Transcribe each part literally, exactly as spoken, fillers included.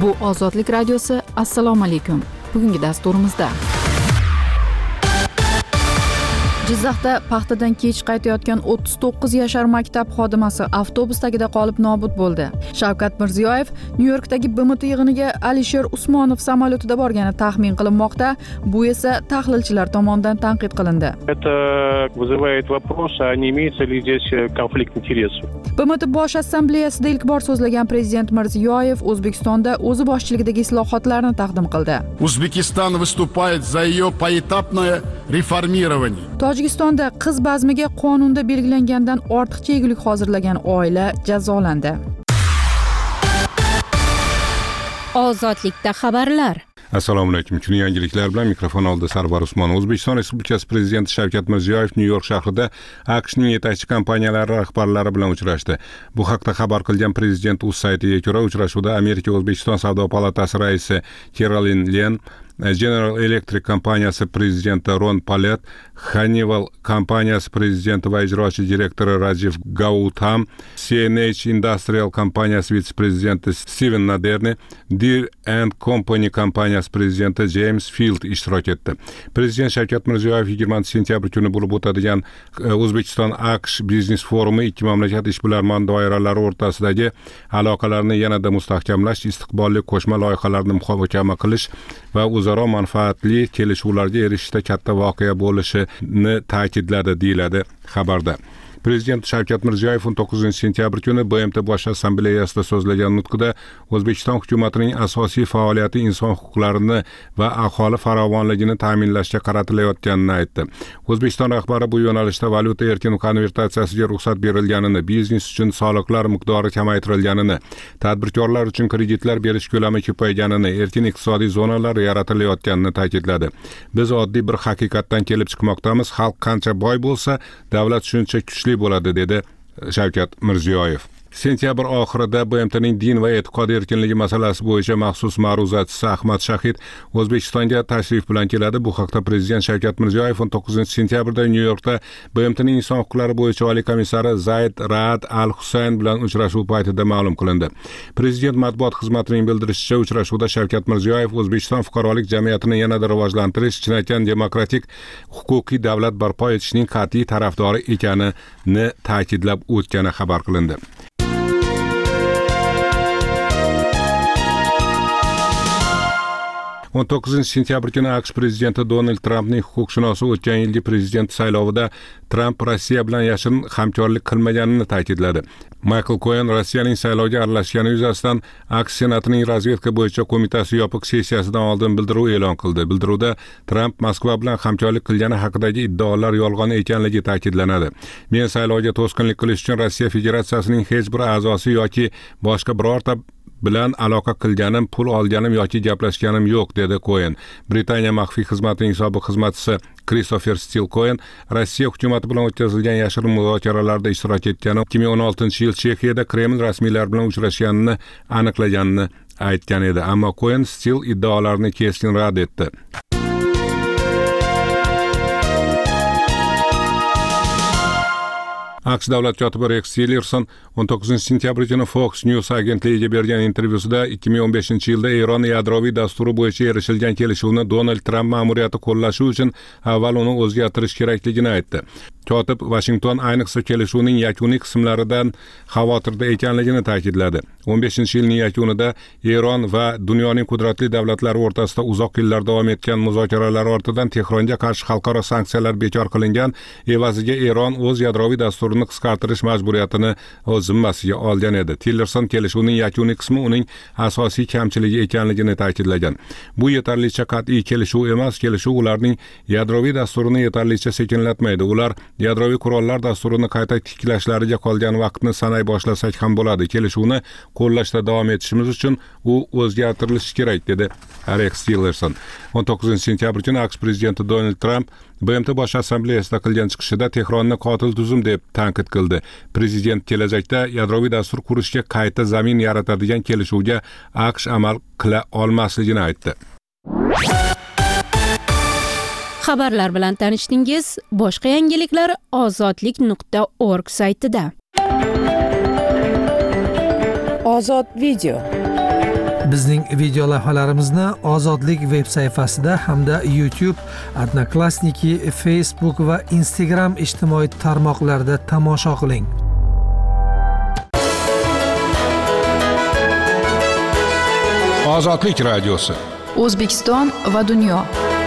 Bu Ozodlik radiosi. Assalomu alaykum. Bugungi dasturimizda Jizzaxda paxtadan kech qaytayotgan o'ttiz to'qqiz yashar maktab xodimasi avtobus tagida qolib nobud bo'ldi. Shavkat Mirziyoyev Nyu-Yorkdagi B M T yig'iniga Alisher Usmonov samolyotida borgani taxmin qilinmoqda. Bu esa tahlilchilar tomonidan tanqid qilindi. Это вызывает вопрос, а не имеется ли здесь конфликт интересов. B M T bosh assambleyasida ilk bor so'zlagan prezident Mirziyoyev O'zbekistonda o'zi boshchiligidagi islohotlarni taqdim qildi. O'zbekiston выступает за ее поэтапное реформирование. Tojikistonda qiz bazmiga qonunda belgilangandan ortiqcha yegulik hozirlagan oila jazolandi. Ozodlikda xabarlar. Assalomu alaykum. Kuni yangiliklar bilan mikrofon oldida Sarvar Usmonov. O'zbekiston Respublikasi Prezidenti Shavkat Mirziyoyev Nyu-York shahrida AQShning yetakchi kompaniyalari rahbarlari bilan uchrashdi. Bu haqda xabar qilgan prezident o'z saytiga ko'ra, uchrashuvda Amerika O'zbekiston Savdo palatasi raisi Carolyn Len, General Electric kompaniyasi prezidenti Ron Palet, Honeywell kompaniyasi prezidenti va ijrochi direktori Rajiv Gautam, C N H Industrial kompaniyasi vitse-prezidenti Steven Naderni, Deere and Company kompaniyasi prezidenti James Field ishtirok etdi. Prezident Shavkat Mirziyoyev yigirmanchi sentyabr kuni bo'lib o'tadigan O'zbekiston AQSh biznes forumi ikki mamlakat ishbilarmon doiralari o'rtasidagi aloqalarni yanada mustahkamlash, istiqbolli qo'shma loyihalarni muhokama qilish va o'zaro manfaatli kelishuvlarga erishishda katta voqea bo'lishini ta'kidladi, deyiladi xabarda. Prezident Shavkat Mirziyoyev o'n to'qqizinchi sentyabr kuni B M T bosh assambleyasida so'zlagan nutqida O'zbekiston hukumatining asosiy faoliyati inson huquqlarini va aholi farovonligini ta'minlashga qaratilayotganini aytdi. O'zbekiston rahbari bu yo'nalishda valyuta erkin konvertatsiyasiga ruxsat berilganini, biznes uchun soliqlar miqdori kamaytirilganini, tadbirkorlar uchun kreditlar berish ko'lami ko'payganini, erkin iqtisodiy zonalar yaratilayotganini ta'kidladi. Biz oddiy bir haqiqatdan kelib chiqmoqdamiz. Xalq qancha boy bo'lsa, davlat shuncha kuchli bo'ladi, dedi Shavkat Mirziyoyev. Sentyabr oxirida B M T'ning din va e'tiqod erkinligi masalasi bo'yicha maxsus ma'ruzachisi Ahmad Shahid O'zbekistonga tashrif bilan keladi. Bu haqda prezident Shavkat Mirziyoyev o'n to'qqizinchi sentyabrda Nyu-Yorkda B M T'ning inson huquqlari bo'yicha oliy komissari Zayd Raad Al-Husayn bilan uchrashuv paytida ma'lum qilindi. Prezident matbuot xizmatining bildirishicha, uchrashuvda Shavkat Mirziyoyev O'zbekiston fuqarolik jamiyatini yanada rivojlantirish, chinakam demokratik huquqiy davlat barpo etishning qat'iy tarafdori ekanini ta'kidlab o'tgani xabar qilindi. o'n to'qqizinchi sentyabr kuni AQSh prezidenti Donald Trampning huquqshunosi o'tgan yilgi prezident saylovida Tramp Rossiya bilan yashirin hamkorlik qilmaganini ta'kidladi. Michael Cohen Rossiyaning saylovga aralashgani yuzasidan AQSh Senatining razvedka bo'yicha qo'mitasi yopiq sessiyasidan oldin bildiruv e'lon qildi. Bildiruvda Tramp Moskva bilan hamkorlik qilgani haqidagi iddaolar yolg'on ekanligi ta'kidlanadi. Men saylovga to'sqinlik qilish uchun Rossiya Federatsiyasining hech bir a'zosi yoki boshqa birorta bilan aloqa qilganim, pul olganim yoki gaplashganim yo'q, dedi Cohen. Britaniya maxfiy xizmatining sobiq xizmatchisi Christopher Steele Cohen Rossiya hukumati bilan o'tkazilgan yashirin muzokaralarda ishtirok etgani, ikki ming o'n oltinchi yil Chexiyada Kreml rasmiylari bilan uchrashganini aniqlaganini aytgan edi. Ammo Cohen Steele iddaolarini keskin rad etdi. AQSh davlat kotibi Rex Tillerson o'n to'qqizinchi sentyabr kuni Fox News agentligiga bergan intervyusida ikki ming o'n beshinchi yilda Eron yadroviy dasturi bo'yicha erishilgan kelishuvni Donald Tramp ma'muriyati qo'llashi uchun avval uni o'zgartirish kerakligini aytdi. Kotib Washington ayniqsa kelishuvning yakuniy qismlaridan xavotirda ekanligini ta'kidladi. o'n beshinchi yilning yakunida Eron va dunyoning qudratli davlatlari o'rtasida uzoq yillar davom etgan muzokaralar ortidan Tehronga qarshi xalqaro sanksiyalar bekor qilingan, evaziga Eron o'z yadroviy dasturini qisqartirish majburiyatini o'z zimmasiga olgan edi. Tillerson kelishuvning yakuniy qismi uning asosiy kamchiligi ekanligini ta'kidlagan. Bu yetarlicha qat'iy kelishuv emas, kelishuv ularning yadroviy dasturini yetarlicha sekinlatmaydi. Ular yadroviy qurollar dasturini qayta tiklashlariga qolgan vaqtni sanay boshlasak ham bo'ladi. Kelishuvni qo'llashda davom etishimiz uchun u o'zgartirilishi kerak, dedi Rex Tillerson. o'n to'qqizinchi sentyabr kuni AQSh prezidenti Donald Trump B M T bosh assambleyasida qilgan chiqishida Tehronni qotil tuzum deb tanqid qildi. Prezident kelajakda yadroviy dastur qurishga qayta zamin yaratadigan kelishuvga AQSh amal qila olmasligini aytdi. Xabarlar bilan tanishdingiz. Boshqa yangiliklar ozodlik nuqta org saytida. Ozod video. Bizning video lavhalarimizni Ozodlik veb sayfasida hamda YouTube, Odnoklassniki, Facebook va Instagram ijtimoiy tarmoqlarida tomosha qiling. Ozodlik radiosi. O'zbekiston va dunyo.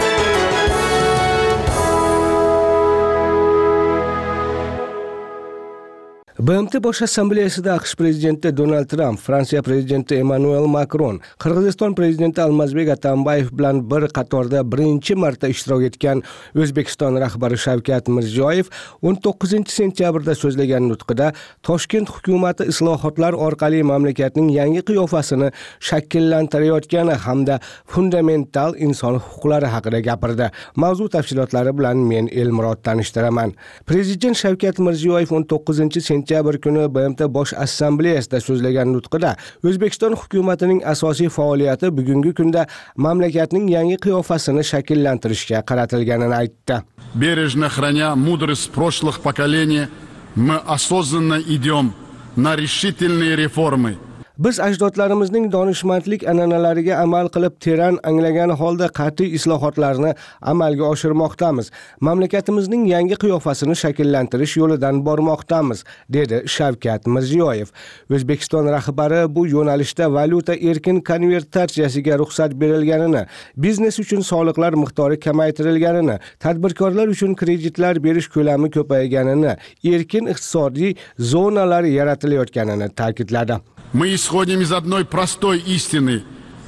B M T Bosh Assambleyasida AQSh prezidenti Donald Trump, Fransiya prezidenti Emmanuel Macron, Qirg'iziston prezidenti Almazbek Atambayev bilan bir qatorda birinchi marta ishtirok etgan O'zbekiston rahbari Shavkat Mirziyoyev o'n to'qqizinchi sentyabrda so'zlagan nutqida Toshkent hukumati islohotlar orqali mamlakatning yangi qiyofasini shakllantirayotgani hamda fundamental inson huquqlari haqida gapirdi. Mavzu tafsilotlari bilan men Elmurod tanishtiraman. Prezident Shavkat Mirziyoyev o'n to'qqizinchi sentyabr kuni B M T Bosh Assambleyasida so'zlagan nutqida O'zbekiston hukumatining asosiy faoliyati bugungi kunda mamlakatning yangi qiyofasini shakllantirishga qaratilganini aytdi. Бережно храня мудрость прошлых поколений, мы осознанно идем на решительные реформы. Biz ajdodlarimizning donishmandlik an'analariga amal qilib teran anglagan holda qat'iy islohotlarni amalga oshirmoqdamiz. Mamlakatimizning yangi qiyofasini shakllantirish yo'lidan bormoqdamiz, dedi Shavkat Mirziyoyev. O'zbekiston rahbari bu yo'nalishda valyuta erkin konvertatsiyasiga ruxsat berilganini, biznes uchun soliqlar miqdori kamaytirilganini, tadbirkorlar uchun kreditlar berish ko'lami ko'payganini, erkin iqtisodiy zonalar yaratilayotganini ta'kidladi. Мы исходим из одной простой истины.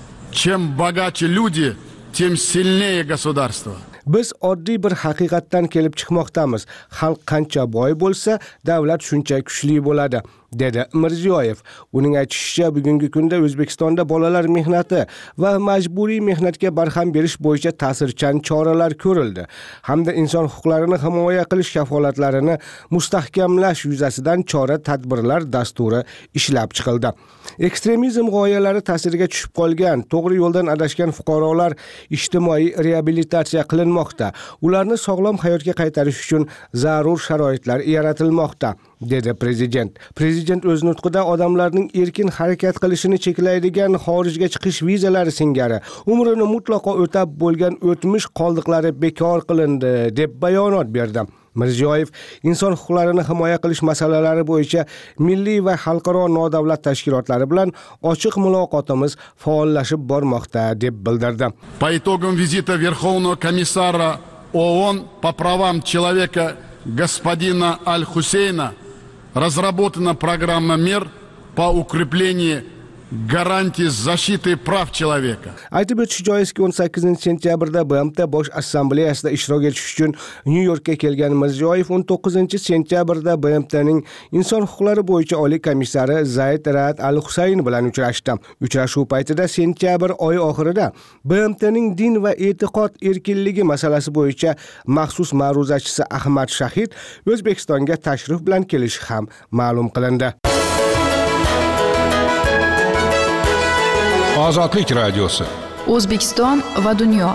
Чем богаче люди, тем сильнее государство. Biz oddiy bir haqiqatdan kelib chiqmoqdamiz. Xalq qancha boy bo'lsa, davlat shuncha kuchli bo'ladi, dedi Mirziyoyev. Uning aytishicha, bugungi kunda O'zbekistonda bolalar mehnati va majburiy mehnatga barham berish bo'yicha ta'sirchan choralar ko'rildi, hamda inson huquqlarini himoya qilish kafolatlarini mustahkamlash yuzasidan chora-tadbirlar dasturi ishlab chiqildi. Ekstremizm g'oyalari ta'siriga tushib qolgan, to'g'ri yo'ldan adashgan fuqarolar ijtimoiy reabilitatsiya qilinmoqda. Ularni sog'lom hayotga qaytarish uchun zarur sharoitlar yaratilmoqda, dedi prezident. Prezident o'z nutqida odamlarning erkin harakat qilishini cheklaydigan xorijga chiqish vizalari singari umrini mutlaqo o'tab bo'lgan o'tmish qoldiqlari bekor qilindi, deb bayonot berdi. Mirziyoyev inson huquqlarini himoya qilish masalalari bo'yicha milliy va xalqaro nodavlat tashkilotlari bilan ochiq muloqotimiz faollashib bormoqda, deb bildirdi. По итогам визита Верховного комиссара ООН по правам человека господина Аль-Хусейна разработана программа мер по укреплению garantии защиты прав человека. Aytib o'tish joizki, o'n sakkizinchi sentyabrda B M T Bosh Assambleyasida ishtirok etish uchun Nyu-Yorkka kelgan Mirziyoyev o'n to'qqizinchi sentyabrda B M T'ning inson huquqlari bo'yicha oliy komissari Zayd Ra'ad Al-Husayn bilan uchrashdi. Uchrashuv paytida sentyabr oyi oxirida B M T'ning din va e'tiqod erkinligi masalasi bo'yicha maxsus ma'ruzachisi Ahmad Shahid O'zbekistonga tashrif bilan kelishi ham ma'lum qilindi. Ozodlik radiosi. O'zbekiston va dunyo.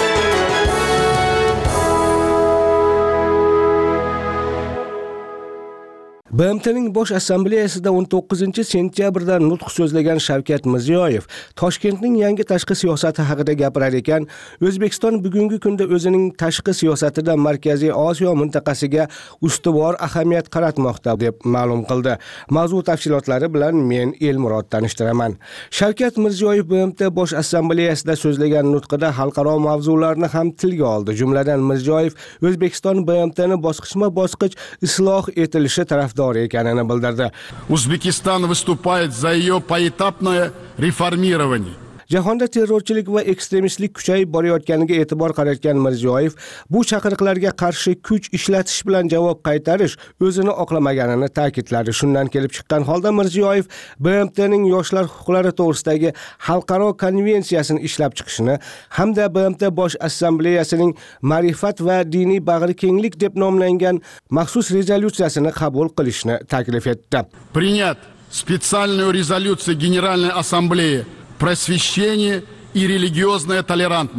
B M T'ning Bosh Assambleyasida o'n to'qqizinchi sentyabrda nutq so'zlagan Shavkat Mirziyoyev Toshkentning yangi tashqi siyosati haqida gapirar ekan, O'zbekiston bugungi kunda o'zining tashqi siyosatida Markaziy Osiyo mintaqasiga ustuvor ahamiyat qaratmoqda, deb ma'lum qildi. Mavzu tafsilotlari bilan men Elmurod tanishtiraman. Shavkat Mirziyoyev B M T Bosh Assambleyasida so'zlagan nutqida xalqaro mavzularni ham tilga oldi. Jumladan Mirziyoyev O'zbekiston B M T'ni bosqichma-bosqich isloh etilishi tarafdori ekanini bildirdi. O'zbekiston выступает за ее поэтапное реформирование. Jahonda terrorchilik va ekstremistlik kuchayib borayotganiga e'tibor qaratgan Mirziyoyev, bu chaqiriqlarga qarshi kuch ishlatish bilan javob qaytarish o'zini oqlamaganini ta'kidladi. Shundan kelib chiqqan holda Mirziyoyev B M T'ning yoshlar huquqlari to'g'risidagi xalqaro konvensiyasini ishlab chiqishini hamda B M T Bosh Assambleyasining ma'rifat va diniy bag'rikenglik deb nomlangan maxsus rezolyutsiyasini qabul qilishni taklif etdi. Принять специальную резолюцию Генеральной Ассамблеи просвещение и религиозная толерантность.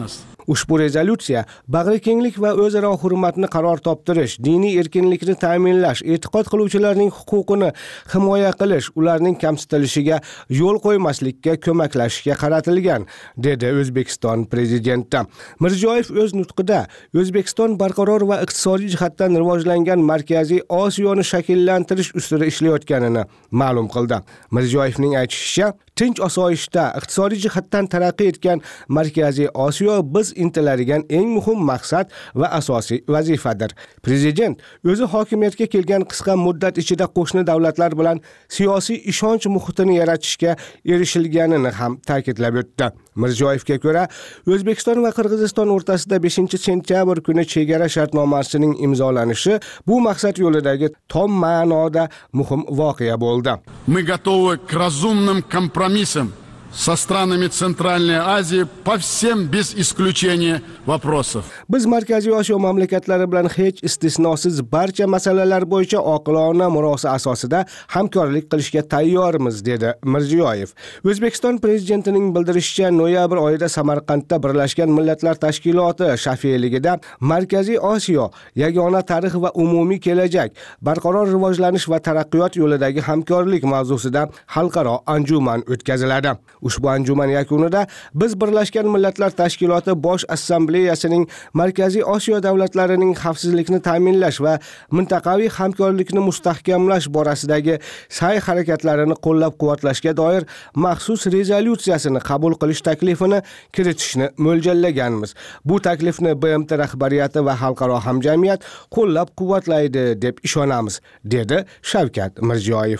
Ushbu rezolyutsiya bag'rikenglik va o'zaro hurmatni qaror toptirish, diniy erkinlikni ta'minlash, e'tiqod qiluvchilarning huquqini himoya qilish, ularning kamsitilishiga yo'l qo'ymaslikka ko'maklashishga qaratilgan, dedi O'zbekiston prezidenti. Mirziyoyev o'z nutqida O'zbekiston barqaror va iqtisodiy jihatdan rivojlangan Markaziy Osiyoni shakllantirish ustida ishlayotganini ma'lum qildi. Mirziyoyevning aytishicha, tinch osoyishta, iqtisodiy jihatdan taraqqiy etgan Markaziy Osiyo biz intiladigan eng muhim maqsad va asosiy vazifadir. Prezident o'zi hokimiyatga kelgan qisqa muddat ichida qo'shni davlatlar bilan siyosiy ishonch muhitini yaratishga erishilganini ham ta'kidlab o'tdi. Mirziyoyevga ko'ra, O'zbekiston va Qirg'iziston o'rtasida beshinchi sentyabr kuni chegara shartnomasining imzolanishi bu maqsad yo'lidagi tom ma'noda muhim voqea bo'ldi. Мы готовы к разумным компромиссам со странами Центральной Азии по всем без исключения вопросов. Biz Markaziy Osiyo mamlakatlari bilan hech istisnosiz barcha masalalar bo'yicha oqilona murosa asosida hamkorlik qilishga tayyormiz, dedi Mirziyoyev. O'zbekiston prezidentining bildirishicha, noyabr oyida Samarqandda Birlashgan Millatlar Tashkiloti shafiyligida Markaziy Osiyo yagona tarix va umumiy kelajak, barqaror rivojlanish va taraqqiyot yo'lidagi hamkorlik mavzusida xalqaro anjuman o'tkaziladi. Ushbu anjuman yakunida biz Birlashgan Millatlar Tashkiloti Bosh Assambleyasining Markaziy Osiyo davlatlarining xavfsizlikni ta'minlash va mintaqaviy hamkorlikni mustahkamlash borasidagi sa'y-harakatlarini qo'llab-quvvatlashga doir maxsus rezolyutsiyasini qabul qilish taklifini kiritishni mo'ljallaganmiz. Bu taklifni B M T rahbariyati va xalqaro hamjamiyat qo'llab-quvvatlaydi deb ishonamiz, dedi Shavkat Mirziyoyev.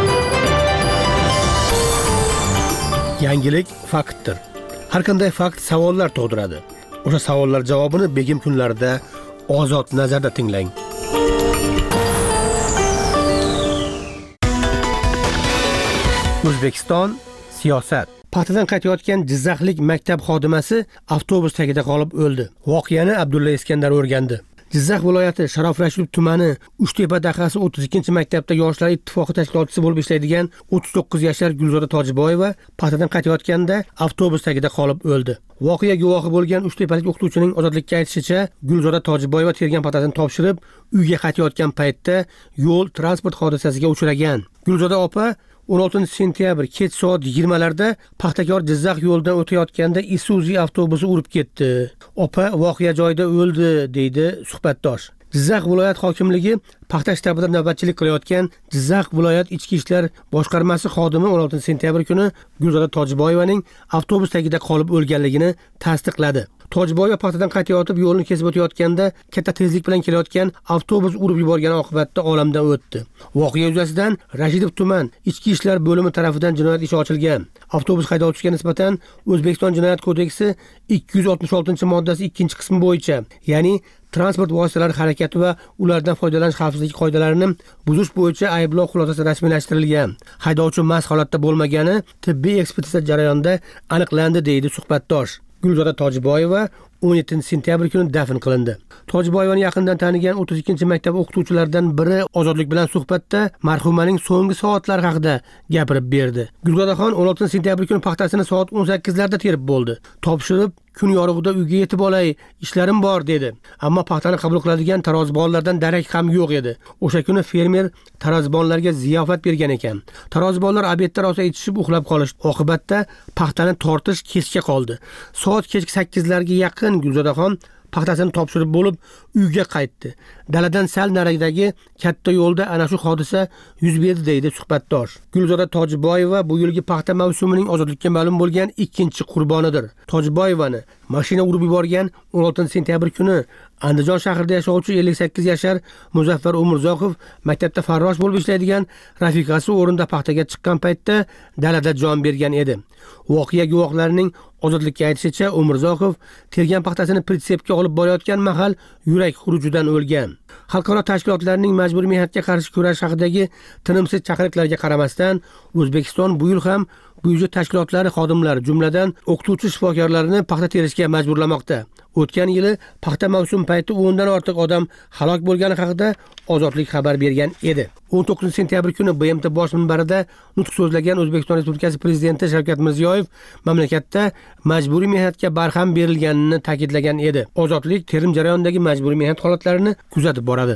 Yangilik faktdir. Har qanday fakt savollar tug'diradi. O'sha savollar javobini begim kunlarida ozod nazarda tinglang. O'zbekiston siyosat. Paxtadan qaytayotgan Jizzaxlik maktab xodimasi avtobus tagida qolib o'ldi. Voqeani Abdulla Iskandar o'rgandi. Jizzax viloyati Sharof Rashidov tumani Uchtepa dahasi o'ttiz ikkinchi maktabda Yoshlar ittifoqi tashkilotchisi bo'lib ishlaydigan o'ttiz to'qqiz yashar Gulzoda Tojiboyeva paxtadan qaytayotganda avtobus tagida qolib o'ldi. Voqea guvohi bo'lgan Uchtepalik o'qituvchining ozodlikka aytishicha, Gulzoda Tojiboyeva tergan paxtasini topshirib, uyga qaytayotgan paytda yo'l transport hodisasiga uchragan. Gulzoda opa o'n oltinchi sentyabr kech soat yigirmalarda Paxtakor Jizzax yo'lidan o'tayotganda Isuzu avtobusi urib ketdi. Opa voqea joyida o'ldi, deydi suhbatdosh. Jizzax viloyat hokimligi paxta shtabida navbatchilik qilayotgan Jizzax viloyat ichki ishlar boshqarmasi xodimi o'n oltinchi sentyabr kuni Gulzoda Tojiboyevaning avtobus tagida qolib o'lganligini tasdiqladi. Tojiboyeva paxtadan qaytayotib yo'lni kesib o'tayotganda katta tezlik bilan kelayotgan avtobus urib yuborgani oqibatda olamdan o'tdi. Voqea yuzasidan Rashidov tuman ichki ishlar bo'limi tomonidan jinoyat ishi ochilgan. Avtobus haydovchisiga nisbatan O'zbekiston jinoyat kodeksi ikki yuz oltmish oltinchi moddasi ikkinchi qismi bo'yicha, ya'ni transport vositalari harakati va ulardan foydalanish xavfsizligi qoidalarini buzish bo'yicha ayblov xulosasi rasmiylashtirilgan. Haydovchi mast holatda bo'lmagani tibbiy ekspertiza jarayonida aniqlandi, deydi suhbatdosh. Gulzoda Tojiboyeva o'n yettinchi sentyabr kuni dafn qilindi. Tojiboyevani yaqindan tanigan o'ttiz ikkinchi maktab o'qituvchilaridan biri ozodlik bilan suhbatda marhumaning so'nggi soatlari haqida gapirib berdi. Gulzodaxon o'n oltinchi sentyabr kuni paxtasini soat o'n sakkizlarda terib bo'ldi. Topshirib kun yorug'ida uyga yetib olay, ishlarim bor dedi. Ammo paxtani qabul qiladigan tarozibonlardan darak ham yo'q edi. O'sha kuni fermer tarozibonlarga ziyofat bergan ekan. Tarozibonlar obedda rosa yetishib uxlab qolish. Oqibatda paxtani tortish kechga qoldi. Soat kechki sakkizlarga yaqin Gulzodaxon paxtasini topshirib bo'lib uyga qaytdi. Daladan sal naridagi katta yo'lda ana shu hodisa yuz berdi, deydi suhbatdosh. Gulzoda Tojiboyeva bu yilgi paxta mavsumining ozodlikka ma'lum bo'lgan ikkinchi qurbonidir. Tojiboyevani mashina urib yuborgan o'n oltinchi sentyabr kuni Andijon shahrida yashovchi ellik sakkiz yashar Muzaffar Umurzoqov maktabda farrosh bo'lib ishlaydigan rafiqasi o'rinda paxtaga chiqqan paytda dalada jon bergan edi. Voqea guvohlarining ozodlikka aytishicha, Umurzoqov tergan paxtasini pritsepga olib borayotgan mahal yurak xurujidan o'lgan. Xalqaro tashkilotlarning majburiy mehnatga qarshi kurash haqidagi tinimsiz chaqiriqlarga qaramasdan, O'zbekiston bu yil ham byudjet tashkilotlari xodimlari, jumladan o'qituvchi shifokorlarini paxta terishga majburlamoqda. O'tgan yili paxta mavsumi payti o'ndan ortiq odam halok bo'lgani haqida Ozodlik xabar bergan edi. o'n to'qqizinchi sentyabr kuni B M T bosh minbarida nutq so'zlagan O'zbekiston Respublikasi prezidenti Shavkat Mirziyoyev mamlakatda majburiy mehnatga barham berilganini ta'kidlagan edi. Ozodlik terim jarayonidagi majburiy mehnat holatlarini kuzatib boradi.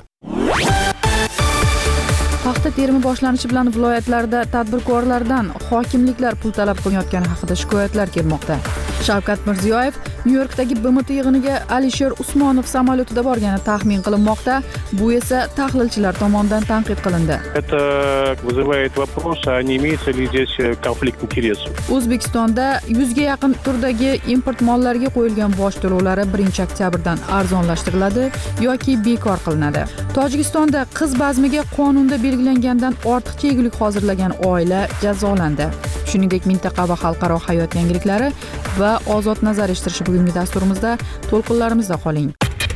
Paxta terimi boshlanishi bilan viloyatlarda tadbirkorlardan hokimliklar pul talab qilayotgani haqida shikoyatlar kelmoqda. Shavkat Mirziyoyev Nyu-Yorkdagi B M T yig'iniga Alisher Usmonov samolyotida borgani taxmin qilinmoqda. Bu esa tahlilchilar tomonidan tanqid qilindi. Это вызывает вопрос, а не имеется ли здесь конфликт интересов? O'zbekistonda yuzga yaqin turdagi import mollariga qo'yilgan boj to'lovlari birinchi oktyabrdan arzonlashtiriladi yoki bekor qilinadi. Tojikistonda qiz bazmiga qonunda belgilangandan ortiqcha yegulik hozirlagan oila jazolandi. Shuningdek, mintaqa va xalqaro hayot yangiliklari va ozod nazar eshittirishi bugungi dasturimizda. To'lqinlarimizda qoling.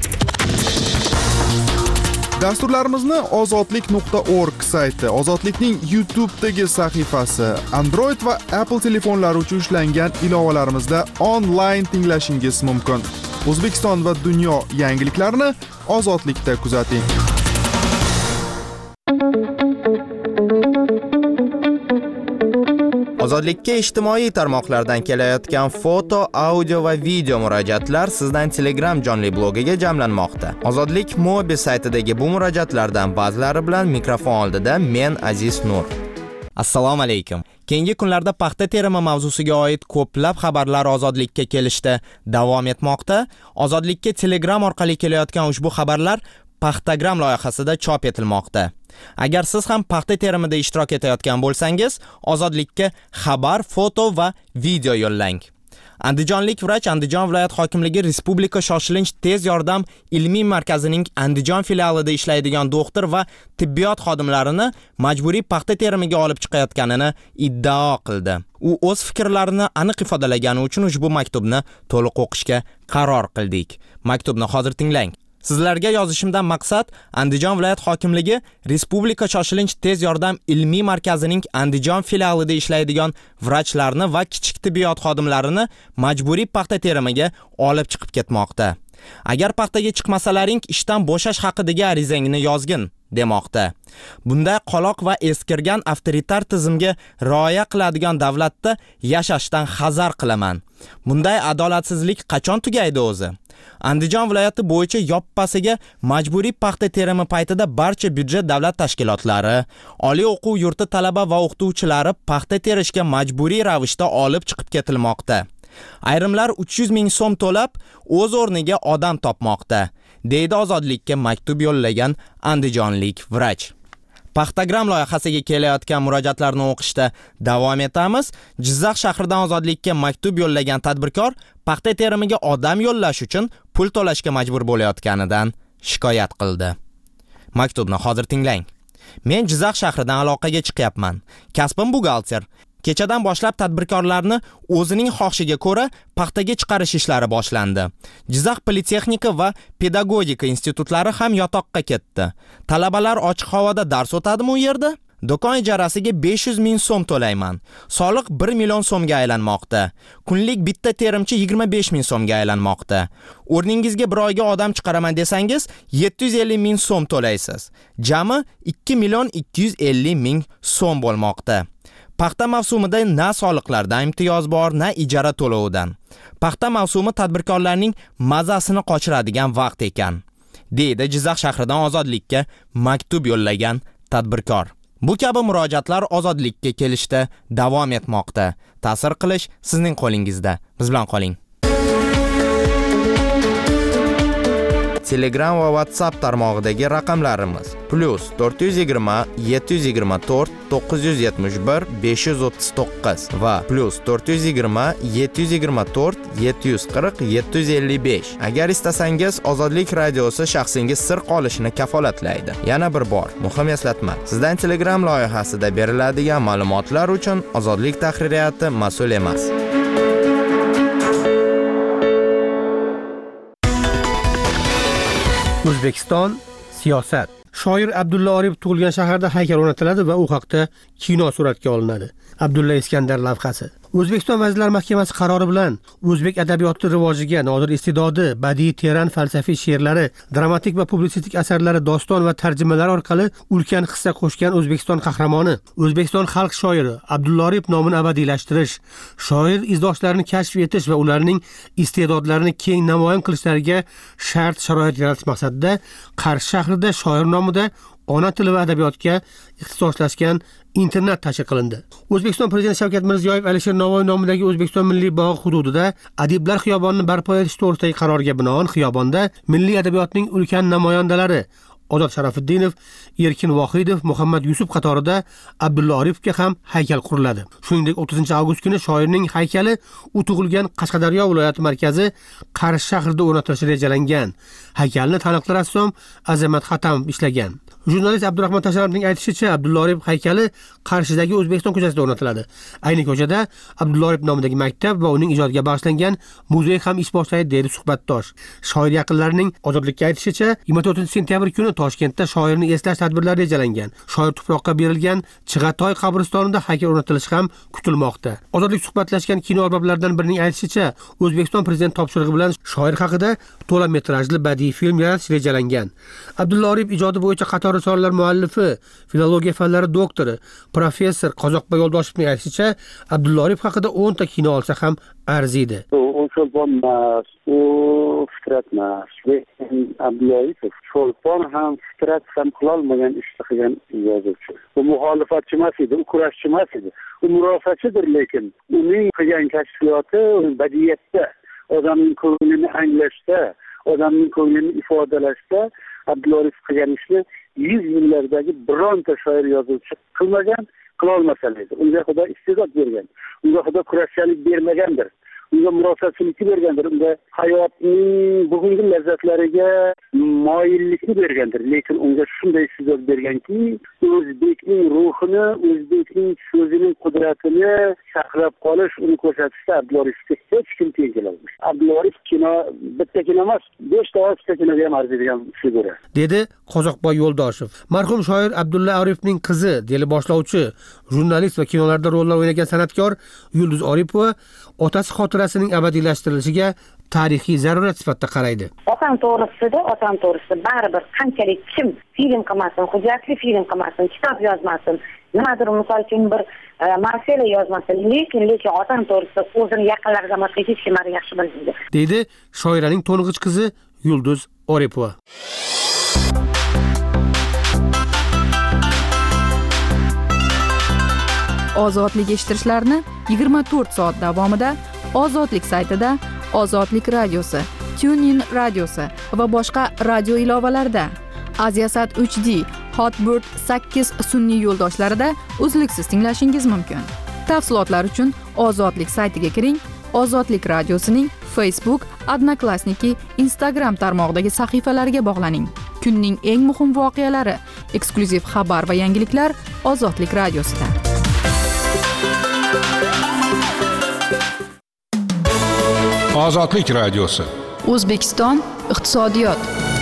Dasturlarimizni ozodlik nuqta org sayti, Ozodlikning YouTube'dagi sahifasi, Android va Apple telefonlari uchun ishlangan ilovalarimizda onlayn tinglashingiz mumkin. O'zbekiston va dunyo yangiliklarini Ozodlikda kuzating. Ozodlikka ijtimoiy tarmoqlardan kelayotgan foto, audio va video murojaatlar sizdan Telegram jonli blogiga jamlanmoqda. Ozodlik Mobi saytidagi bu murojaatlardan ba'zilari bilan mikrofon oldida men Aziz Nur. Assalomu alaykum. Keyingi kunlarda paxta terimi mavzusiga oid ko'plab xabarlar Ozodlikka kelishda davom etmoqda. Ozodlikka Telegram orqali kelayotgan ushbu xabarlar Paxtagram loyihasida chop etilmoqda. Agar siz ham paxta terimida ishtirok etayotgan bo'lsangiz, Ozodlikka xabar, foto va video yo'llang. Andijonlik vrach Andijon viloyat hokimligi Respublika shoshilinch tez yordam ilmiy markazining Andijon filialida ishlaydigan doktor va tibbiyot xodimlarini majburiy paxta terimiga olib chiqayotganini iddao qildi. U o'z fikrlarini aniq ifodalagani uchun ushbu maktubni to'liq o'qishga qaror qildik. Maktubni hozir tinglang. Sizlarga yozishimdan maqsad Andijon viloyat hokimligi Respublika shoshilinch tez yordam ilmiy markazining Andijon filialida ishlaydigan vrachlarni va kichik tibbiyot xodimlarini majburiy paxta terimiga olib chiqib ketmoqda. Agar paxtaga chiqmasalaring ishdan bo'shash haqidagi arizangni yozgin demoqda. Bunday qoloq va eskirgan avtoritar tizimga rioya qiladigan davlatda yashashdan hazar qilaman. Bunday adolatsizlik qachon tugaydi o'zi? Andijon viloyati bo'yicha yoppasiga majburiy paxta terimi paytida barcha byudjet davlat tashkilotlari, oliy o'quv yurti talaba va o'qituvchilari paxta terishga majburiy ravishda olib chiqib ketilmoqda. Ayrimlar uch yuz ming so'm to'lab, o'z o'rniga odam topmoqda, deydi Ozodlikka maktub yo'llagan andijonlik vrach. Paxtagram loyihasiga kelayotgan murojaatlarni o'qishda davom etamiz. Jizzax shahridan Ozodlikka maktub yo'llagan tadbirkor paxta terimiga odam yo'llash uchun pul to'lashga majbur bo'layotganidan shikoyat qildi. Maktubni hozir tinglang. Men Jizzax shahridan aloqaga chiqyapman. Kasbim buxgalter. Kechadan boshlab tadbirkorlarni o'zining xohishiga ko'ra paxtaga chiqarish ishlari boshlandi. Jizzax Politexnika va Pedagogika institutlari ham yotoqqa ketdi. Talabalar ochiq havoda dars o'tadimi u yerda? Do'kon ijarasiga besh yuz ming so'm to'layman. Soliq bir million so'mga aylanmoqda. Kunlik bitta terimchi yigirma besh ming so'mga aylanmoqda. O'rningizga bir oyga odam chiqaraman desangiz yetti yuz ellik ming so'm to'laysiz. Jami ikki million ikki yuz ellik ming so'm bo'lmoqda. Paxta mavsumida na soliqlardan imtiyoz bor, na ijara to'lovidan. Paxta mavsumi tadbirkorlarning mazasini qochiradigan vaqt ekan, deydi Jizzax shahridan Ozodlikka maktub yo'llagan tadbirkor. Bu kabi murojaatlar Ozodlikka kelishda davom etmoqda. Ta'sir qilish sizning qo'lingizda. Biz bilan qoling. Telegram va WhatsApp tarmog'idagi raqamlarimiz plus to'rt yuz yigirma yetti yuz yigirma to'rt to'qqiz yuz yetmish bir besh yuz o'ttiz to'qqiz va plus to'rt yuz yigirma yetti yuz yigirma to'rt yetti yuz qirq yetti yuz ellik besh. Agar istasangiz Ozodlik radiosi shaxsingiz sir qolishini kafolatlaydi. Yana bir bor muhim eslatma. Sizdan Telegram loyihasida beriladigan ma'lumotlar uchun Ozodlik tahririyati mas'ul emas. O'zbekiston siyosat. Shoir Abdulla Oripov tug'ilgan shaharda haykal o'rnatiladi va u haqda kino suratga olinadi. Abdulla Iskandar lavhasi. O'zbekiston Vazirlar Mahkamasi qarori bilan o'zbek adabiyoti rivojiga nodir iste'dodi, badiiy teran falsafiy she'rlari, dramatik va publisistik asarlari, doston va tarjimalar orqali ulkan hissa qo'shgan O'zbekiston qahramoni, O'zbekiston xalq shoiri Abdulla Oripov nomini abadiylashtirish, shoir izdoshlarini kashf etish va ularning iste'dodlarini keng namoyon qilishlariga shart sharoit yaratish maqsadida Qarshi shahrida shoir nomida ona tili va adabiyotga ixtisoslashgan internat tashkil qilindi. O'zbekiston Prezidenti Shavkat Mirziyoyev Alisher Navoiy nomidagi O'zbekiston Milliy bog'i hududida Adiblar xiyobonini barpo etish to'g'risidagi qarorga binoan xiyobonda milliy adabiyotning ulkan namoyandalari Ozod Sharafutdinov, Erkin Vohidov, Muhammad Yusuf qatorida Abdulla Oripovga ham haykal quriladi. Shuningdek, o'ttizinchi avgust kuni shoirning haykali u tug'ilgan Qashqadaryo viloyati markazi Qarshi shahrida o'rnatilishi rejalangan. Haykalni taniqli rassom Azamat Xatamov ishlagan. Jurnalist Abdurahmon Tasharovning aytishicha, Abdulla Oripov haykali Qarshidagi O'zbekiston ko'chasida o'rnatiladi. Ayni ko'chada Abdulla Oripov nomidagi maktab va uning ijodiga bag'ishlangan muzey ham ish boshlaydi, deydi suhbatdosh. Shoir yaqinlarining Ozodlikka aytishicha, yigirma to'rtinchi sentyabr kuni Toshkentda shoirni eslash tadbirlari rejalangan. Shoir tuproqqa berilgan Chig'atoy qabristonida haykal o'rnatilishi ham kutilmoqda. Ozodlik suhbatlashgan kino arboblaridan birining aytishicha, O'zbekiston Prezidenti topshirig'i bilan shoir haqida to'la metrajli badiiy film yaratish rejalangan. Abdulla Oripov ijodi bo'yicha qator risoralar muallifi, filologiya fanlari doktori, professor Qozoqboy Yo'ldoshevning aytishicha, Abdulla Oripov haqida o'nta kino olsa ham arziydi. U cho'lponmas, u fitratmas. Lekin Abdulla Oripov cho'lpon ham fitrat ham qilolmagan ishni qilgan yozuvchi. U muxolifatchi emas edi, u kurashchi emas edi. U murosachidir, lekin uning qilgan kashfiyoti badiiyatda, odamning ko'nglini anglashda, odamning ko'nglini ifodalashda Abdulla Oripov qilgan ishni yuz yillardagi bironta shoir yozuvchi qilmagan, qila olmasa edi. Unga Xudo iste'dod bergan. Unga Xudo kurashchilik bermagandir. Unga murosachilik bergandir. Unga hayotning bugungi lazzatlariga moyillikni bergandir. Lekin unga shunday iste'dod berganki, o'zbekning ruhini, o'zbekning so'zining qudratini saqlab qolish, uni ko'rsatishda Abdulla Oripovga hech kim teng kelolmaydi. Abdulla Oripov kino bitta kino emas, beshta oltita kinoga ham arziydigan figura. Dedi Qozoqboy Yo'ldoshev. Marhum shoir Abdulla Oripovning qizi, deli boshlovchi, jurnalist va kinolarda rollar o'ynagan san'atkor Yulduz Oripova otasi xotirasining abadiylashtirilishiga tarixiy zarurat sifatida qaraydi. Otam to'g'risida, otam to'g'risida baribir qanchalik kim film qilmasin, hujjatli film qilmasin, kitob yozmasin, nimadir misol uchun bir marsela yozmasin, lekin lekin otam to'g'risida o'zini yaqinlaridan boshqa hech kim yaxshi bilmaydi. Deydi shoiraning to'ng'ich qizi Yulduz Oripova. Ozodlik eshittirishlarni yigirma to'rt soat davomida Ozodlik saytida, Ozodlik radiosi, TuneIn radiosi va boshqa radio ilovalarida, Aziasat uch D, Hotbird sakkiz sun'iy yo'ldoshlarida uzluksiz tinglashingiz mumkin. Tafsilotlar uchun Ozodlik saytiga kiring, Ozodlik radiosining Facebook, Odnoklassniki, Instagram tarmog'idagi sahifalariga bog'laning. Kunning eng muhim voqealari, eksklyuziv xabar va yangiliklar Ozodlik radiosida. Ozodlik radiosi. O'zbekiston iqtisodiyot.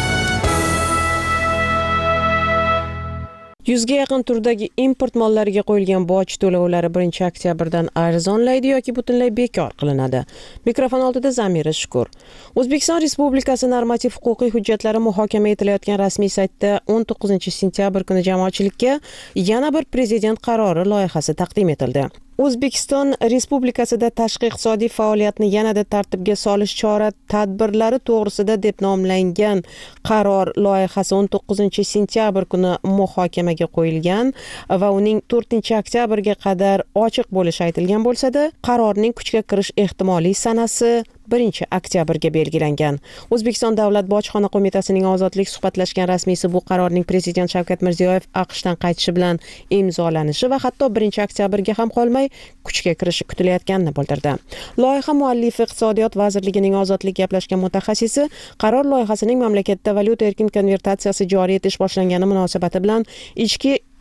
yuzga yaqin turdagi import mollariga qo'yilgan boj to'lovlari birinchi oktyabrdan arzonlaydi yoki butunlay bekor qilinadi. Mikrofon oldida Zamira Shukur. O'zbekiston Respublikasi normativ huquqiy hujjatlari muhokama etilayotgan rasmiy saytda o'n to'qqizinchi sentyabr kuni jamoatchilikka yana bir prezident qarori loyihasi taqdim etildi. O'zbekiston Respublikasida tashqi iqtisodiy faoliyatni yanada tartibga solish chora-tadbirlari to'g'risida deb nomlangan qaror loyihasi o'n to'qqizinchi sentyabr kuni muhokamaga qo'yilgan va uning to'rtinchi oktyabrga qadar ochiq bo'lishi aytilgan bo'lsa-da, qarorning kuchga kirish ehtimoliy sanasi birinchi oktyabrga belgilangan. O'zbekiston Davlat bojxona qo'mitasining Ozodlik suhbatlashgan rasmiysi bu qarorning Prezident Shavkat Mirziyoyev AQShdan qaytishi bilan imzolanishi va hatto birinchi oktyabrga ham qolmay kuchga kirishi kutilayotganini bildirdi. Loyiha muallifi Iqtisodiyot vazirligining Ozodlik gaplashgan mutaxassisi qaror loyihasining mamlakatda valyuta erkin konvertatsiyasi joriy etish boshlangani munosabati bilan ichki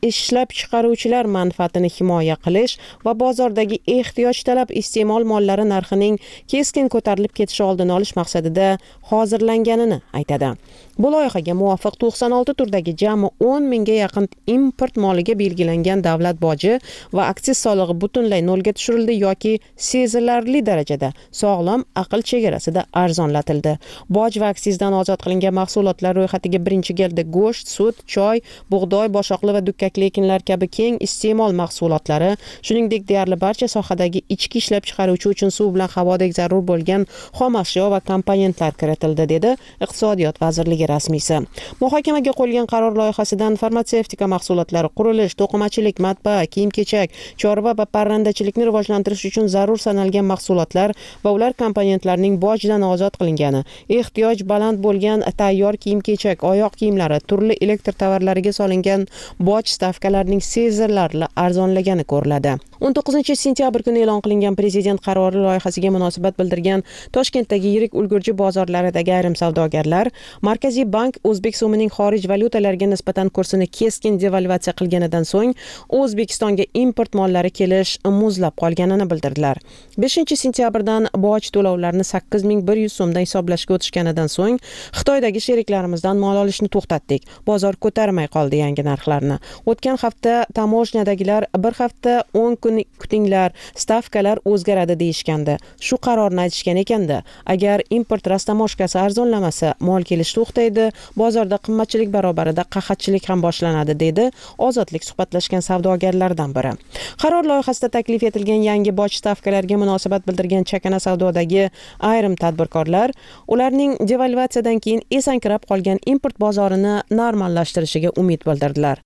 ishlab chiqaruvchilar manfaatini himoya qilish va bozordagi ehtiyoj talab iste'mol mollari narxining keskin ko'tarilib ketishi oldini olish maqsadida hozirlanganini aytadi. Bu loyihaga muvofiq to'qson olti turdagi jami o'n mingga yaqin import moliga belgilangan davlat boji va aksiz solig'i butunlay nolga tushirildi yoki sezilarli darajada sog'lom aql chegarasida arzonlatildi. Boj va aksizdan ozod qilingan mahsulotlar ro'yxatiga birinchi galda go'sht, sut, choy, bug'doy, boshoqli va dukkakli ekinlar kabi keng iste'mol mahsulotlari, shuningdek deyarli barcha sohadagi ichki ishlab chiqaruvchi uchun suv bilan havodek zarur bo'lgan xom ashyo va komponentlar kiritildi, dedi Iqtisodiyot vazirligi rasmiysi. Muhokamaga qo'yilgan qaror loyihasidan farmatsevtika mahsulotlari, qurilish, to'qimachilik, matbaa, kiyim-kechak, chorva va parrandachilikni rivojlantirish uchun zarur sanalgan mahsulotlar va ular komponentlarining bojdan ozod qilingani, ehtiyoj baland bo'lgan tayyor kiyim-kechak, oyoq kiyimlari, turli elektr tovarlariga solingan boj stavkalarining sezilarli arzonlagani ko'riladi. o'n to'qqizinchi sentyabr kuni e'lon qilingan prezident qarori loyihasiga munosabat bildirgan Toshkentdagi yirik ulgurji bozorlaridagi ayrim savdogarlar Markaziy bank o'zbek so'mining xorij valyutalariga nisbatan kursini keskin devalvatsiya qilganidan so'ng O'zbekistonga import mollari kelish muzlab qolganini bildirdilar. beshinchi sentyabrdan boj to'lovlarini sakkiz ming bir yuz so'mdan hisoblashga o'tishganidan so'ng Xitoydagi sheriklarimizdan mol olishni to'xtatdik. Bozor ko'tarmay qoldi yangi narxlarni. O'tgan hafta tamoshnyadagilar bir hafta o'n kun kutinglar, stavkalar o'zgaradi deyishgandi. Shu qarorni aytishgan ekanda, agar import rastamoshkasi arzonlamasa, mol kelish to'xtaydi, bozorda qimmatchilik barobarida qahatchilik ham boshlanadi, dedi Ozodlik suhbatlashgan savdogarlardan biri. Qaror loyihasida taklif etilgan yangi boj stavkalariga munosabat bildirgan chakana savdodagi ayrim tadbirkorlar ularning devalvatsiyadan keyin esankirab qolgan import bozorini normallashtirishiga umid bildirdilar.